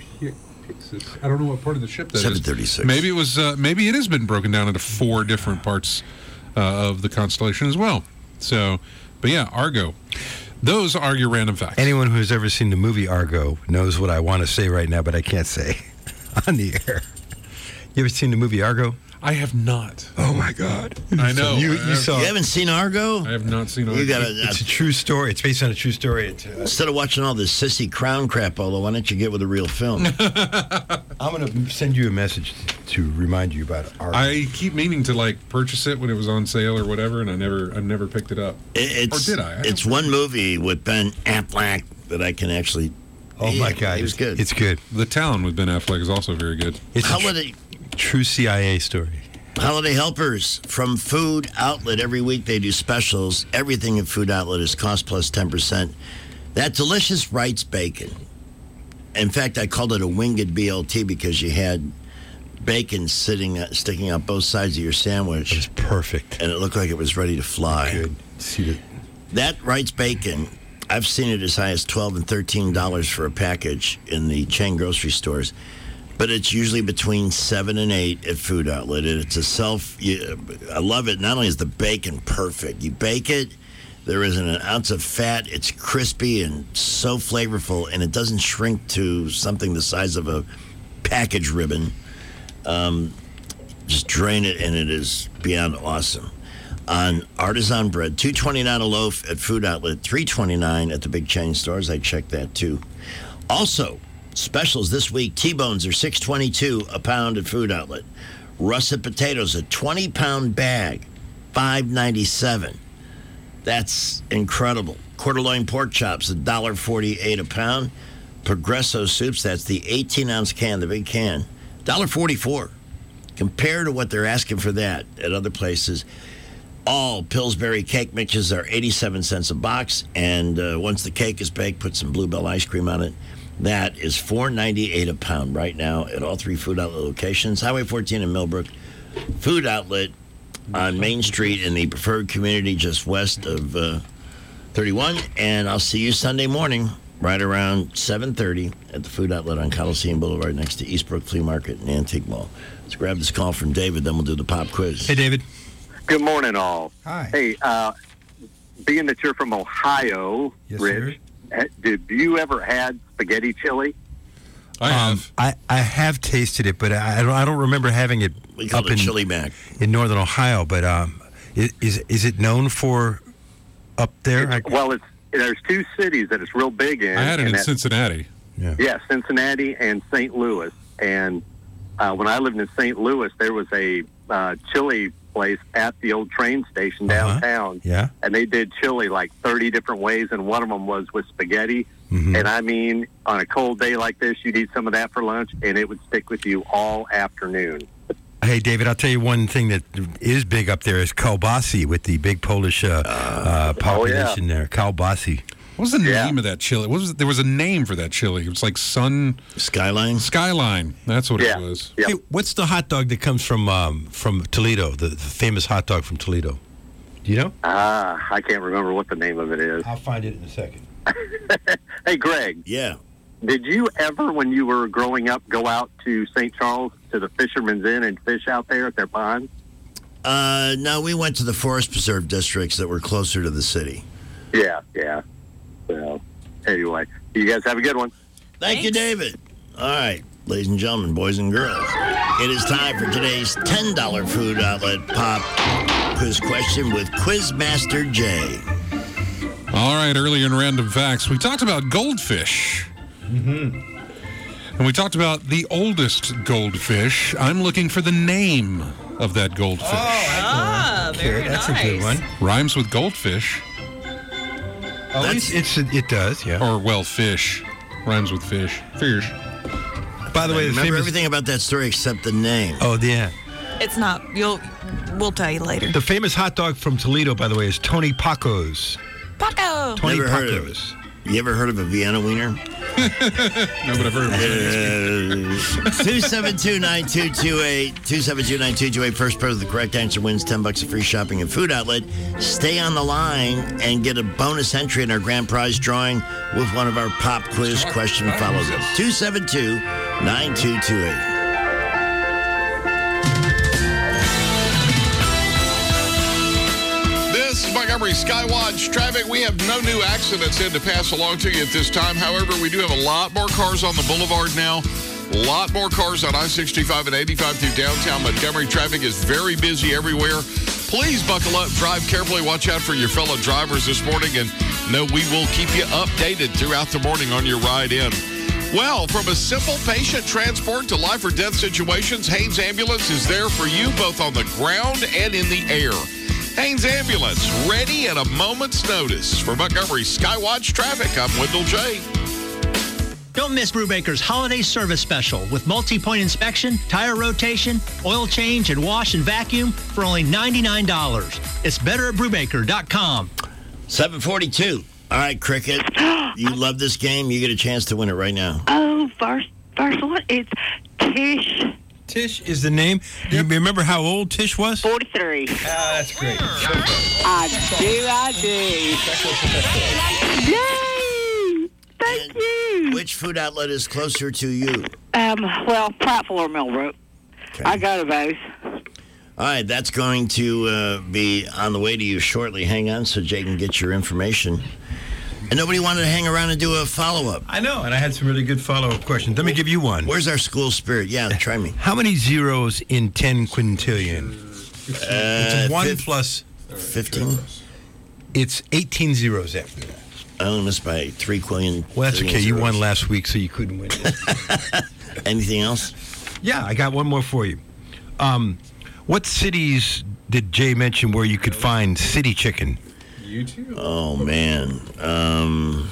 Pixis. I don't know what part of the ship that is. seven thirty-six. Maybe it was. Uh, maybe it has been broken down into four different parts uh, of the constellation as well. So, but yeah, Argo. Those are your random facts. Anyone who's ever seen the movie Argo knows what I want to say right now, but I can't say on the air. You ever seen the movie Argo? I have not. Oh my God! I know. You, I you have, saw? You haven't seen Argo? I have not seen Argo. You gotta, uh, it's a true story. It's based on a true story. It's, uh, instead of watching all this sissy crown crap, although, why don't you get with a real film? I'm gonna send you a message to remind you about Argo. I keep meaning to like purchase it when it was on sale or whatever, and I never, I never picked it up. It, it's, or did I? I it's one movie with Ben Affleck that I can actually. Oh yeah, my God, it was good. It's good. The Town with Ben Affleck is also very good. It's How a would it? True C I A story. Holiday helpers from Food Outlet. Every week they do specials. Everything at Food Outlet is cost plus ten percent. That delicious Wright's bacon. In fact, I called it a winged B L T because you had bacon sitting, uh, sticking out both sides of your sandwich. It was perfect. And it looked like it was ready to fly. Good. See the- that Wright's bacon, I've seen it as high as twelve dollars and thirteen dollars for a package in the chain grocery stores. But it's usually between seven and eight at Food Outlet. And it's a self, you, I love it. Not only is the bacon perfect, you bake it, there isn't an ounce of fat. It's crispy and so flavorful, and it doesn't shrink to something the size of a package ribbon. Um, just drain it, and it is beyond awesome. On artisan bread, two twenty-nine a loaf at Food Outlet, three twenty-nine at the big chain stores. I checked that too. Also, specials this week: T-bones are six twenty-two a pound at Food Outlet. Russet potatoes, a twenty pound bag, five ninety-seven. That's incredible. Quarter loin pork chops, a dollar forty-eight a pound. Progresso soups, that's the eighteen ounce can, the big can, a dollar forty-four. Compared to what they're asking for that at other places. All Pillsbury cake mixes are eighty-seven cents a box, and uh, once the cake is baked, put some Bluebell ice cream on it. That is four ninety-eight a pound right now at all three Food Outlet locations. Highway fourteen in Millbrook. Food Outlet on Main Street in the preferred community just west of uh, thirty-one. And I'll see you Sunday morning right around seven thirty at the Food Outlet on Coliseum Boulevard next to Eastbrook Flea Market and Antique Mall. Let's grab this call from David, then we'll do the pop quiz. Hey, David. Good morning, all. Hi. Hey, uh, being that you're from Ohio, Yes, Rich, uh, did you ever had spaghetti chili? I Um, have. I, I have tasted it, but I don't, I don't remember having it We call up it in Chili Mac. in northern Ohio. But um, i- is is it known for up there? I, Well, it's there's two cities that it's real big in. I had it and in that- Cincinnati. yeah. Yeah, Cincinnati and Saint Louis. And uh, when I lived in Saint Louis, there was a uh, chili place at the old train station Uh-huh. downtown. Yeah. And they did chili like thirty different ways, and one of them was with spaghetti. Mhm. And I mean, on a cold day like this, you'd eat some of that for lunch, and it would stick with you all afternoon. Hey, David, I'll tell you one thing that is big up there is kielbasa with the big Polish uh, uh, population there. Kielbasa. What was the Yeah. name of that chili? What was it? There was a name for that chili. It was like Sun Skyline? Skyline. That's what Yeah. it was. Yep. Hey, what's the hot dog that comes from um, from Toledo? The, the famous hot dog from Toledo. Do you know? Ah, I can't remember what the name of it is. I'll find it in a second. Hey, Greg. Yeah. Did you ever, when you were growing up, go out to Saint Charles to the Fisherman's Inn and fish out there at their pond? Uh, no, we went to the Forest Preserve districts that were closer to the city. Yeah, yeah. Well, anyway, you guys have a good one. Thank Thanks. you, David. All right, ladies and gentlemen, boys and girls, it is time for today's ten dollar Food Outlet Pop Quiz question with Quizmaster Jay. All right, earlier in Random Facts, we talked about goldfish. Mm-hmm. And we talked about the oldest goldfish. I'm looking for the name of that goldfish. Oh, ah, very That's nice. a good one. Rhymes with goldfish. Oh, it's, it's it does, yeah. Or, well, fish. Rhymes with fish. Fish. By the way, I the remember famous... everything about that story except the name. Oh, yeah. It's not. You'll. We'll tell you later. The famous hot dog from Toledo, by the way, is Tony Paco's. Paco. Tony Never heard of Paco's. it. You ever heard of a Vienna wiener? No, but I've heard of it. two seven two, nine two two eight. two seven two, nine two two eight. First person with the correct answer wins ten bucks of free shopping and Food Outlet. Stay on the line and get a bonus entry in our grand prize drawing with one of our pop quiz question follows up. two seven two, nine two two eight. This is Montgomery Skywatch traffic. We have no new accidents in to pass along to you at this time. However, we do have a lot more cars on the boulevard now. A lot more cars on I sixty-five and eighty-five through downtown Montgomery. Traffic is very busy everywhere. Please buckle up, drive carefully, watch out for your fellow drivers this morning, and know we will keep you updated throughout the morning on your ride in. Well, from a simple patient transport to life or death situations, Haynes Ambulance is there for you both on the ground and in the air. Haynes Ambulance, ready at a moment's notice. For Montgomery Skywatch Traffic, I'm Wendell J. Don't miss Brubaker's holiday service special with multi-point inspection, tire rotation, oil change, and wash and vacuum for only ninety-nine dollars. It's better at Brubaker dot com. seven forty-two. All right, Cricket. You love this game. You get a chance to win it right now. Oh, first, first one, it's Tish. Tish is the name. Do you remember how old Tish was? forty-three. Ah, that's great. I do, I do. Yay! Thank And you. Which food outlet is closer to you? Um, well, Prattville or Millbrook. Okay. I go to both. All right, that's going to uh, be on the way to you shortly. Hang on so Jay can get your information. And nobody wanted to hang around and do a follow-up. I know, and I had some really good follow-up questions. Let me give you one. Where's our school spirit? Yeah, try me. How many zeros in ten quintillion? Uh, it's one fif- plus... fifteen? It's eighteen zeros after that. I only missed by three quillion. Well, that's okay. zeros. You won last week, so you couldn't win. Anything else? Yeah, I got one more for you. Um, what cities did Jay mention where you could find city chicken? You too. Oh, man. Um,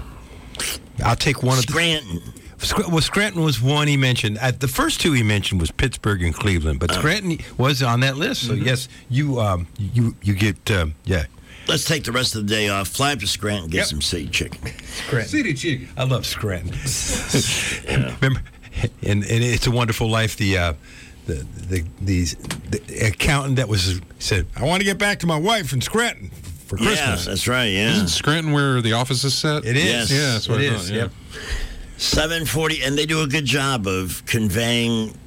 I'll take one of Scranton. The, well, Scranton was one he mentioned. Uh, the first two he mentioned was Pittsburgh and Cleveland, but Oh. Scranton was on that list. So, Mhm. yes, you um, you you get, um, yeah. Let's take the rest of the day off. Fly up to Scranton, get Yep. some city chicken. Scranton. City chicken. I love Scranton. Remember, and, and It's a Wonderful Life, the... Uh, The the, the the accountant that was said, I want to get back to my wife in Scranton for Christmas. Yeah, that's right, yeah. Isn't Scranton where the office is set? It is. Yes. Yeah, that's what It I is, thought. Yeah. yep. seven forty, and they do a good job of conveying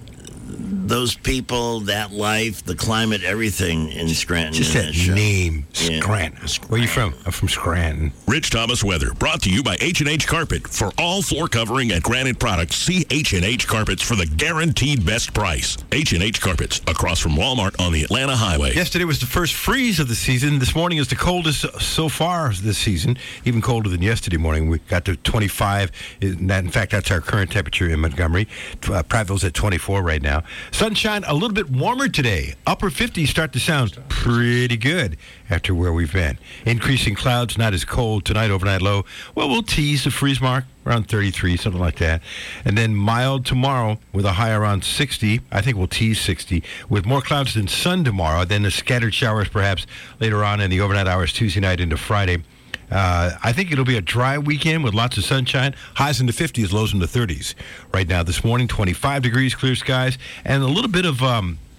those people, that life, the climate, everything in Scranton. Just in that show. name, Yeah. Scranton. Where are you from? I'm from Scranton. Rich Thomas weather brought to you by H and H Carpet. For all floor covering and granite products, see H and H Carpets for the guaranteed best price. H and H Carpets, across from Walmart on the Atlanta Highway. Yesterday was the first freeze of the season. This morning is the coldest so far this season, even colder than yesterday morning. We got to twenty-five. In, that, in fact, that's our current temperature in Montgomery. Uh, Prattville's at twenty-four right now. Sunshine a little bit warmer today. Upper fifties start to sound pretty good after where we've been. Increasing clouds, not as cold tonight, overnight low. Well, we'll tease the freeze mark around thirty-three, something like that. And then mild tomorrow with a high around sixty. I think we'll tease sixty with more clouds than sun tomorrow. Then the scattered showers perhaps later on in the overnight hours Tuesday night into Friday. Uh, I think it'll be a dry weekend with lots of sunshine. Highs in the fifties, lows in the thirties. Right now, this morning, twenty-five degrees, clear skies, and a little bit of um,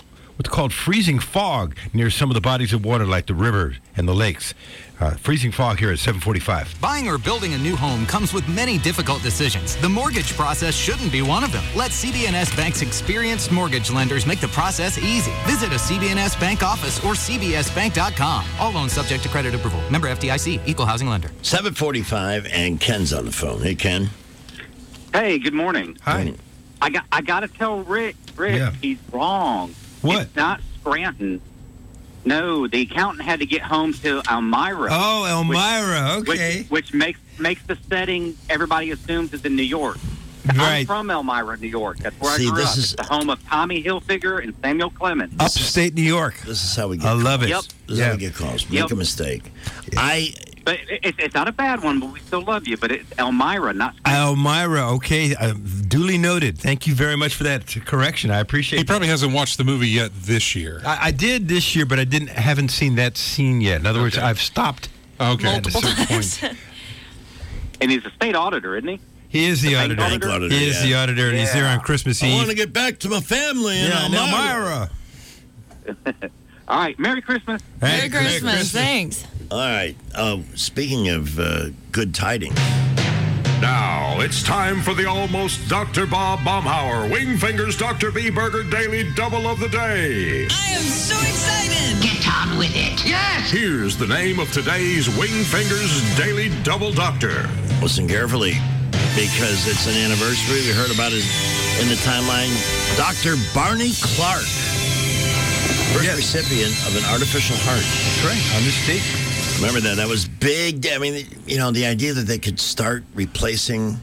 what's called freezing fog near some of the bodies of water like the rivers and the lakes. Uh, freezing fog here at seven forty-five. Buying or building a new home comes with many difficult decisions. The mortgage process shouldn't be one of them. Let C B N S Bank's experienced mortgage lenders make the process easy. Visit a C B N S Bank office or c b s bank dot com. All loans subject to credit approval. Member F D I C. Equal housing lender. seven forty-five, and Ken's on the phone. Hey, Ken. Hey, good morning. Hi. I got I got to tell Rick, Rick, Yeah. he's wrong. What? It's not Scranton. No, the accountant had to get home to Elmira. Oh, Elmira, which- okay. Which, which makes makes the setting everybody assumes is in New York. I'm Right. from Elmira, New York. That's where See, I grew this up. is- It's the home of Tommy Hilfiger and Samuel Clemens. Upstate New York. This is how we get I love calls. it. Yep. This is Yeah. how we get calls. Make Yep. a mistake. I But it, it's not a bad one, but we still love you. But it's Elmira, not Scranton. Elmira, okay. Uh, duly noted. Thank you very much for that correction. I appreciate He it. probably hasn't watched the movie yet this year. I, I did this year, but I didn't haven't seen that scene yet. In other words, Okay. I've stopped Okay. at a certain point. And he's a state auditor, isn't he? He is the, The auditor. bank auditor? He is yeah. the auditor, and he's there Yeah. on Christmas I Eve. want to get back to my family in yeah, in Elmira. Elmira. All right. Merry Christmas. Merry Christmas. Thanks. All right. Uh, speaking of uh, good tidings. Now it's time for the almost Doctor Bob Baumhauer Wing Fingers Doctor B Burger Daily Double of the Day. I am so excited. Get on with it. Yes. Here's the name of today's Wing Fingers Daily Double Doctor. Listen carefully, because it's an anniversary. We heard about it in the timeline. Doctor Barney Clark, first Yes. recipient of an artificial heart. That's right, on this date. Remember that? That was big. I mean, you know, the idea that they could start replacing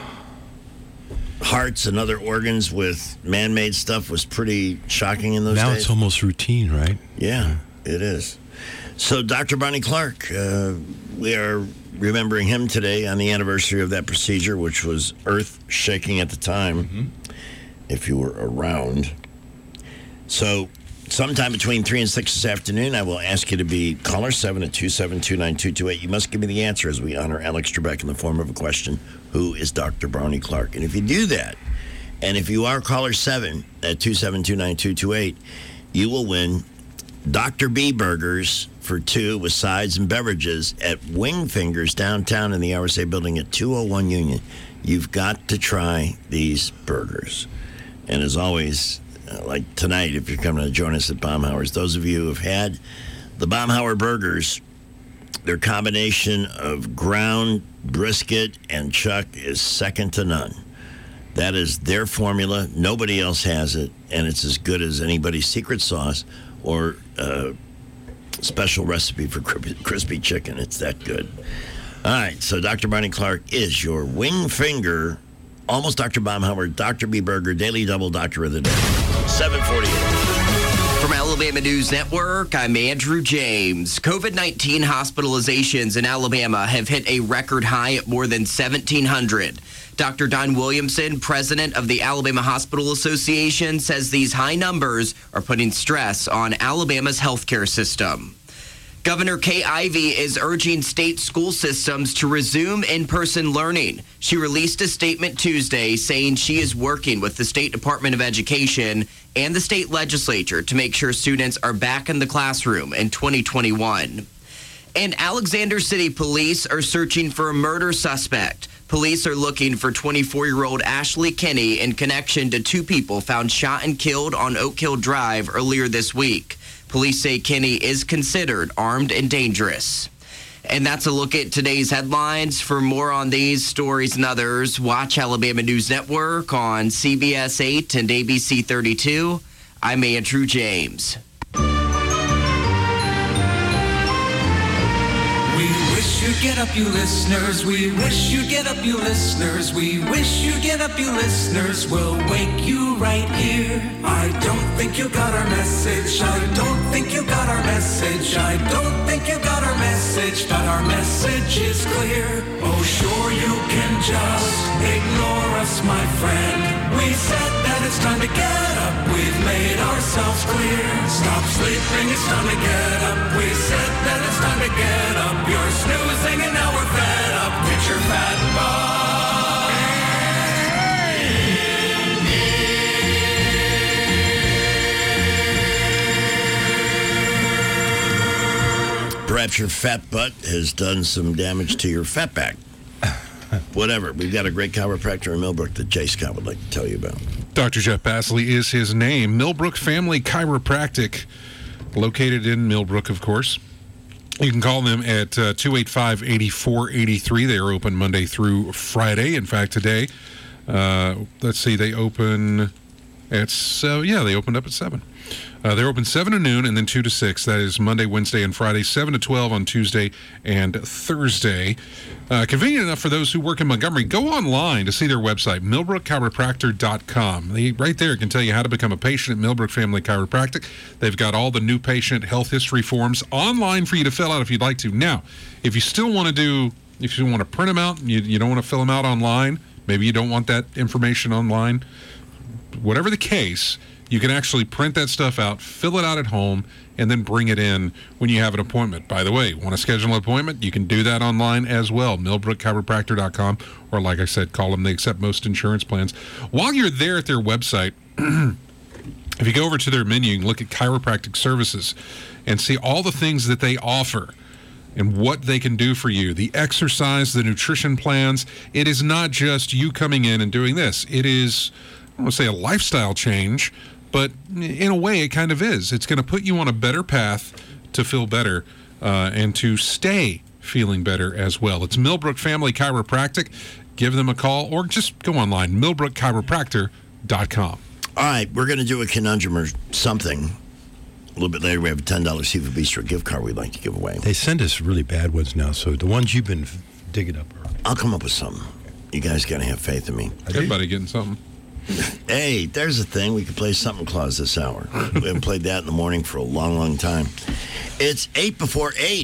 hearts and other organs with man-made stuff was pretty shocking in those Now days. it's almost routine, right? Yeah, it is. So Doctor Barney Clark, uh, we are remembering him today on the anniversary of that procedure, which was earth-shaking at the time, Mm-hmm. if you were around. So sometime between three and six this afternoon, I will ask you to be caller seven at two seven two, nine two two eight. You must give me the answer as we honor Alex Trebek in the form of a question. Who is Doctor Barney Clark? And if you do that, and if you are caller seven at two seven two, nine two two eight, you will win Doctor B burgers for two with sides and beverages at Wing Fingers downtown in the R S A building at two oh one Union. You've got to try these burgers. And as always, uh, like tonight, if you're coming to join us at Baumhauer's, those of you who have had the Baumhauer burgers, their combination of ground brisket and chuck is second to none. That is their formula. Nobody else has it, and it's as good as anybody's secret sauce or uh, special recipe for cri- crispy chicken. It's that good. All right, so Doctor Barney Clark is your wing finger, almost Doctor Baumhauer, Doctor B Burger, Daily Double Doctor of the Day. seven forty-eight. From Alabama News Network, I'm Andrew James. COVID nineteen hospitalizations in Alabama have hit a record high at more than seventeen hundred. Doctor Don Williamson, president of the Alabama Hospital Association, says these high numbers are putting stress on Alabama's healthcare system. Governor Kay Ivey is urging state school systems to resume in-person learning. She released a statement Tuesday saying she is working with the State Department of Education and the state legislature to make sure students are back in the classroom in twenty twenty-one. And Alexander City police are searching for a murder suspect. Police are looking for twenty-four-year-old Ashley Kinney in connection to two people found shot and killed on Oak Hill Drive earlier this week. Police say Kinney is considered armed and dangerous. And that's a look at today's headlines. For more on these stories and others, watch Alabama News Network on C B S eight and A B C thirty-two. I'm Andrew James. We wish you'd get up, you listeners. We wish you'd get up, you listeners. We wish you'd get up, you listeners. We'll wake you right here. I don't think you got our message. I don't think you got our message. I don't think you got our message, but our message is clear. Oh, sure you can just ignore us, my friend. We said that it's time to get up. We've made ourselves clear. Stop sleeping, it's time to get up. We said that it's time to get up. You're snoozing and now we're fed up. Get your fat butt in perhaps your fat butt has done some damage to your fat back. Whatever. We've got a great chiropractor in Millbrook that Jay Scott would like to tell you about. Doctor Jeff Basley is his name. Millbrook Family Chiropractic, located in Millbrook, of course. You can call them at uh, two eight five, eight four eight three. They are open Monday through Friday. In fact, today, uh, let's see, they open at, so yeah, they opened up at seven. Uh, they're open seven to noon and then two to six. That is Monday, Wednesday, and Friday, seven to twelve on Tuesday and Thursday. Uh, convenient enough for those who work in Montgomery. Go online to see their website, millbrook chiropractor dot com. They, right there can tell you how to become a patient at Millbrook Family Chiropractic. They've got all the new patient health history forms online for you to fill out if you'd like to. Now, if you still want to do, if you want to print them out, you, you don't want to fill them out online, maybe you don't want that information online, whatever the case, you can actually print that stuff out, fill it out at home, and then bring it in when you have an appointment. By the way, want to schedule an appointment? You can do that online as well, millbrook chiropractor dot com, or like I said, call them. They accept most insurance plans. While you're there at their website, if you go over to their menu, you can look at chiropractic services and see all the things that they offer and what they can do for you. The exercise, the nutrition plans. It is not just you coming in and doing this. It is, I don't want to say a lifestyle change, but in a way, it kind of is. It's going to put you on a better path to feel better uh, and to stay feeling better as well. It's Millbrook Family Chiropractic. Give them a call or just go online, millbrook chiropractor dot com. All right, we're going to do a conundrum or something. A little bit later, we have a ten dollars Seafood Bistro gift card we'd like to give away. They send us really bad ones now, so the ones you've been digging up are... I'll come up with something. You guys got to have faith in me. Everybody getting something. Hey, there's a thing. We could play Something Claus this hour. We haven't played that in the morning for a long, long time. It's eight before eight.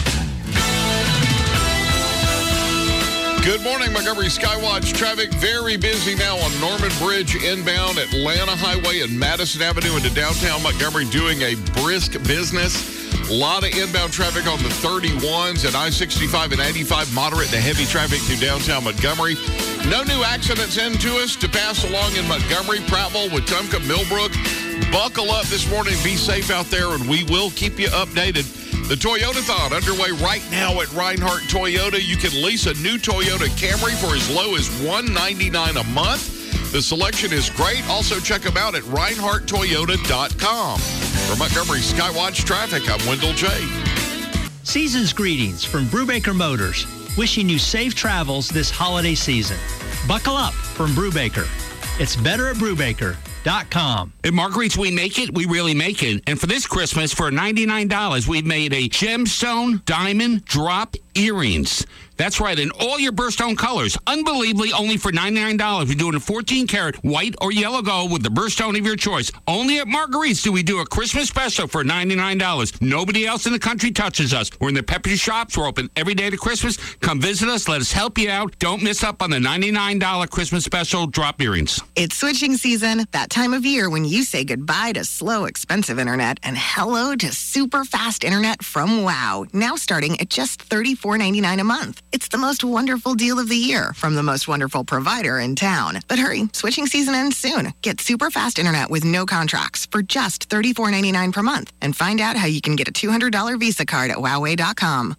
Good morning, Montgomery Skywatch. Traffic very busy now on Norman Bridge inbound, Atlanta Highway and Madison Avenue into downtown Montgomery, doing a brisk business. A lot of inbound traffic on the thirty-ones and I sixty-five and eighty-five, moderate to heavy traffic through downtown Montgomery. No new accidents into us to pass along in Montgomery, Prattville, Wetumpka, Millbrook. Buckle up this morning. Be safe out there, and we will keep you updated. The Toyotathon underway right now at Reinhardt Toyota. You can lease a new Toyota Camry for as low as one hundred ninety-nine dollars a month. The selection is great. Also, check them out at reinhardt toyota dot com. For Montgomery Skywatch Traffic, I'm Wendell J. Season's greetings from Brubaker Motors, wishing you safe travels this holiday season. Buckle up from Brubaker. It's better at brubaker dot com. At Marguerite's, we make it, we really make it. And for this Christmas, for ninety-nine dollars, we've made a gemstone diamond drop earrings. That's right, in all your birthstone colors. Unbelievably, only for ninety-nine dollars. We're doing a fourteen karat white or yellow gold with the birthstone of your choice. Only at Marguerite's do we do a Christmas special for ninety-nine dollars. Nobody else in the country touches us. We're in the Pepperidge shops. We're open every day to Christmas. Come visit us. Let us help you out. Don't miss up on the ninety-nine dollars Christmas special drop earrings. It's switching season, that time of year when you say goodbye to slow, expensive internet and hello to super fast internet from Wow. Now starting at just thirty-four ninety-nine a month. It's the most wonderful deal of the year from the most wonderful provider in town. But hurry, switching season ends soon. Get super fast internet with no contracts for just thirty-four ninety-nine per month. And find out how you can get a two hundred dollars Visa card at Wowway dot com.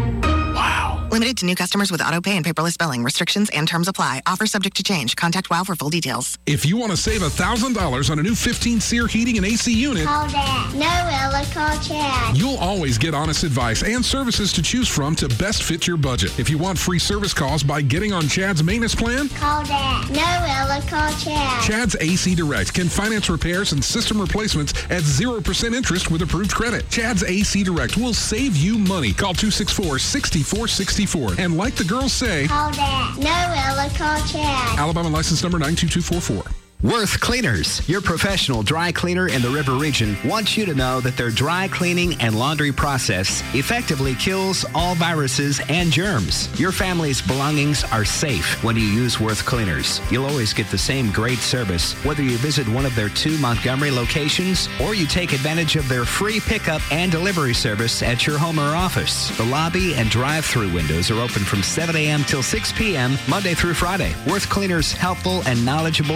Wow. Limited to new customers with auto pay and paperless billing. Restrictions and terms apply. Offer subject to change. Contact Wow for full details. If you want to save one thousand dollars on a new fifteen SEER heating and A C unit, call Dad. No, Ella, call Chad. You'll always get honest advice and services to choose from to best fit your budget. If you want free service calls by getting on Chad's maintenance plan, call Dad. No, Ella, call Chad. Chad's A C Direct can finance repairs and system replacements at zero percent interest with approved credit. Chad's A C Direct will save you money. Call two six four, six four six four. And like the girls say, call Dad. No, Ella, call Chad. Alabama license number nine two two four four. Worth Cleaners, your professional dry cleaner in the River Region, wants you to know that their dry cleaning and laundry process effectively kills all viruses and germs. Your family's belongings are safe when you use Worth Cleaners. You'll always get the same great service, whether you visit one of their two Montgomery locations or you take advantage of their free pickup and delivery service at your home or office. The lobby and drive-through windows are open from seven a.m. till six p.m. Monday through Friday. Worth Cleaners' helpful and knowledgeable employees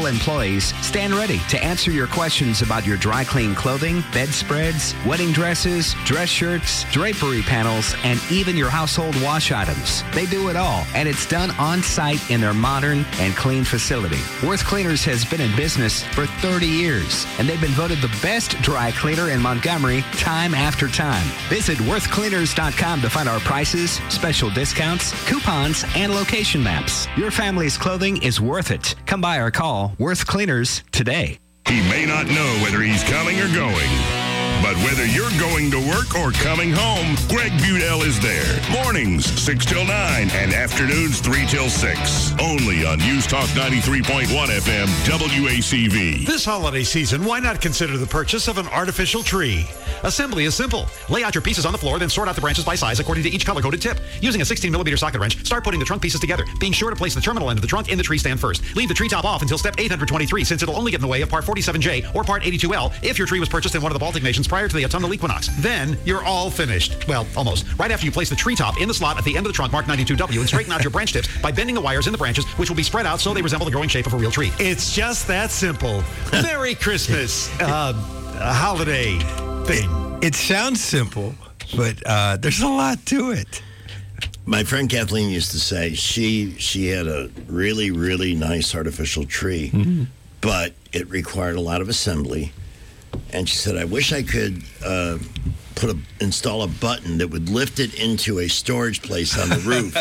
holidays, stand ready to answer your questions about your dry clean clothing, bedspreads, wedding dresses, dress shirts, drapery panels, and even your household wash items. They do it all, and it's done on site in their modern and clean facility. Worth Cleaners has been in business for thirty years, and they've been voted the best dry cleaner in Montgomery time after time. Visit worth cleaners dot com to find our prices, special discounts, coupons, and location maps. Your family's clothing is worth it. Come by or call Worth Cleaners today. He may not know whether he's coming or going, but whether you're going to work or coming home, Greg Budell is there. Mornings, six till nine, and afternoons, three till six. Only on News Talk ninety-three point one F M, W A C V. This holiday season, why not consider the purchase of an artificial tree? Assembly is simple. Lay out your pieces on the floor, then sort out the branches by size according to each color-coded tip. Using a sixteen millimeter socket wrench, start putting the trunk pieces together, being sure to place the terminal end of the trunk in the tree stand first. Leave the tree top off until step eight hundred twenty-three, since it'll only get in the way of part forty-seven J or part eighty-two L if your tree was purchased in one of the Baltic nations prior to the autumnal equinox. Then you're all finished. Well, almost. Right after you place the tree top in the slot at the end of the trunk marked ninety-two W and straighten out your branch tips by bending the wires in the branches, which will be spread out so they resemble the growing shape of a real tree. It's just that simple. Merry Christmas. Uh, a holiday thing. It sounds simple, but uh, there's a lot to it. My friend Kathleen used to say she she had a really, really nice artificial tree, mm-hmm. but it required a lot of assembly. And she said, I wish I could uh, put a, install a button that would lift it into a storage place on the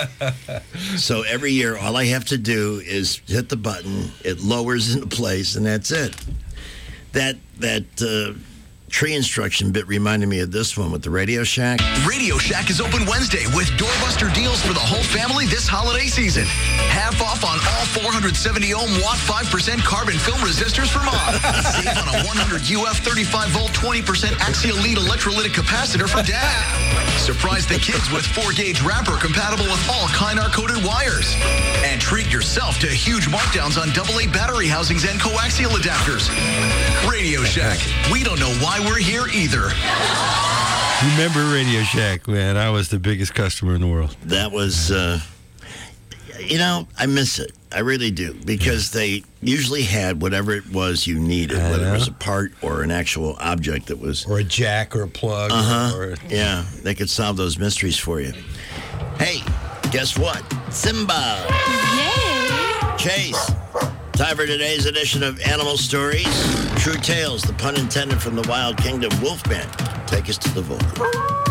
roof. So every year, all I have to do is hit the button, it lowers into place, and that's it. That, that, uh, tree instruction bit reminded me of this one with the Radio Shack. Radio Shack is open Wednesday with doorbuster deals for the whole family this holiday season. Half off on all four hundred seventy ohm watt five percent carbon film resistors for mom. Save on a one hundred U F thirty-five volt twenty percent axial lead electrolytic capacitor for dad. Surprise the kids with four gauge wrapper compatible with all Kynar coated wires. And treat yourself to huge markdowns on double A battery housings and coaxial adapters. Radio Shack. We don't know why we're here either. Remember Radio Shack, man? I was the biggest customer in the world. That was, uh, you know, I miss it. I really do. Because yeah. they usually had whatever it was you needed, I whether know. it was a part or an actual object that was... Or a jack or a plug. Uh-huh. Or... Yeah, they could solve those mysteries for you. Hey, guess what? Simba! Yay! Chase! Time for today's edition of Animal Stories. True Tales, the pun intended from the Wild Kingdom. Wolfman, take us to the vocal.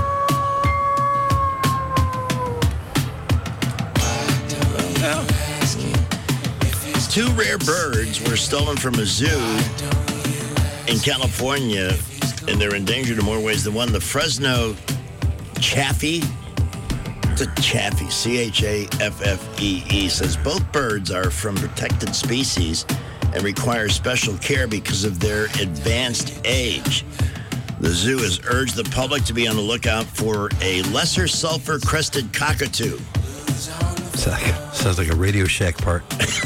Two rare birds were stolen from a zoo in California, and they're endangered in more ways than one. The Fresno Chaffee, the Chaffee, C H A F F E E, says both birds are from protected species and require special care because of their advanced age. The zoo has urged the public to be on the lookout for a lesser sulfur crested cockatoo. Sounds like, sounds like a Radio Shack part.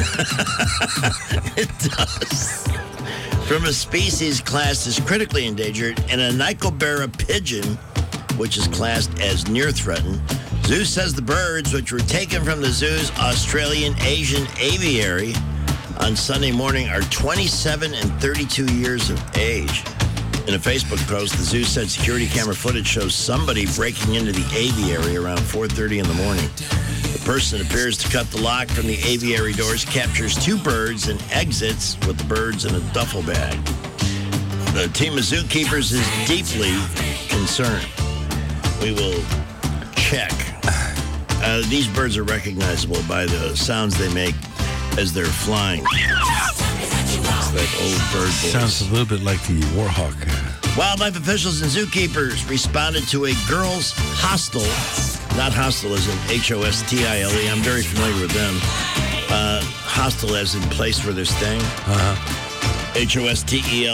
It does. From a species classed as critically endangered, and a Nicobera pigeon, which is classed as near threatened. Zoo says the birds, which were taken from the zoo's Australian Asian aviary on Sunday morning, are twenty-seven and thirty-two years of age. In a Facebook post, the zoo said security camera footage shows somebody breaking into the aviary around four thirty in the morning. The person appears to cut the lock from the aviary doors, captures two birds, and exits with the birds in a duffel bag. The team of zookeepers is deeply concerned. We will check. Uh, these birds are recognizable by the sounds they make as they're flying. That old bird voice. Sounds a little bit like the Warhawk. Wildlife officials and zookeepers responded to a girls' hostel. Not hostel as in H O S T I L E. I'm very familiar with them. Uh, hostel as in place where they're staying. Uh-huh. H O S T E L.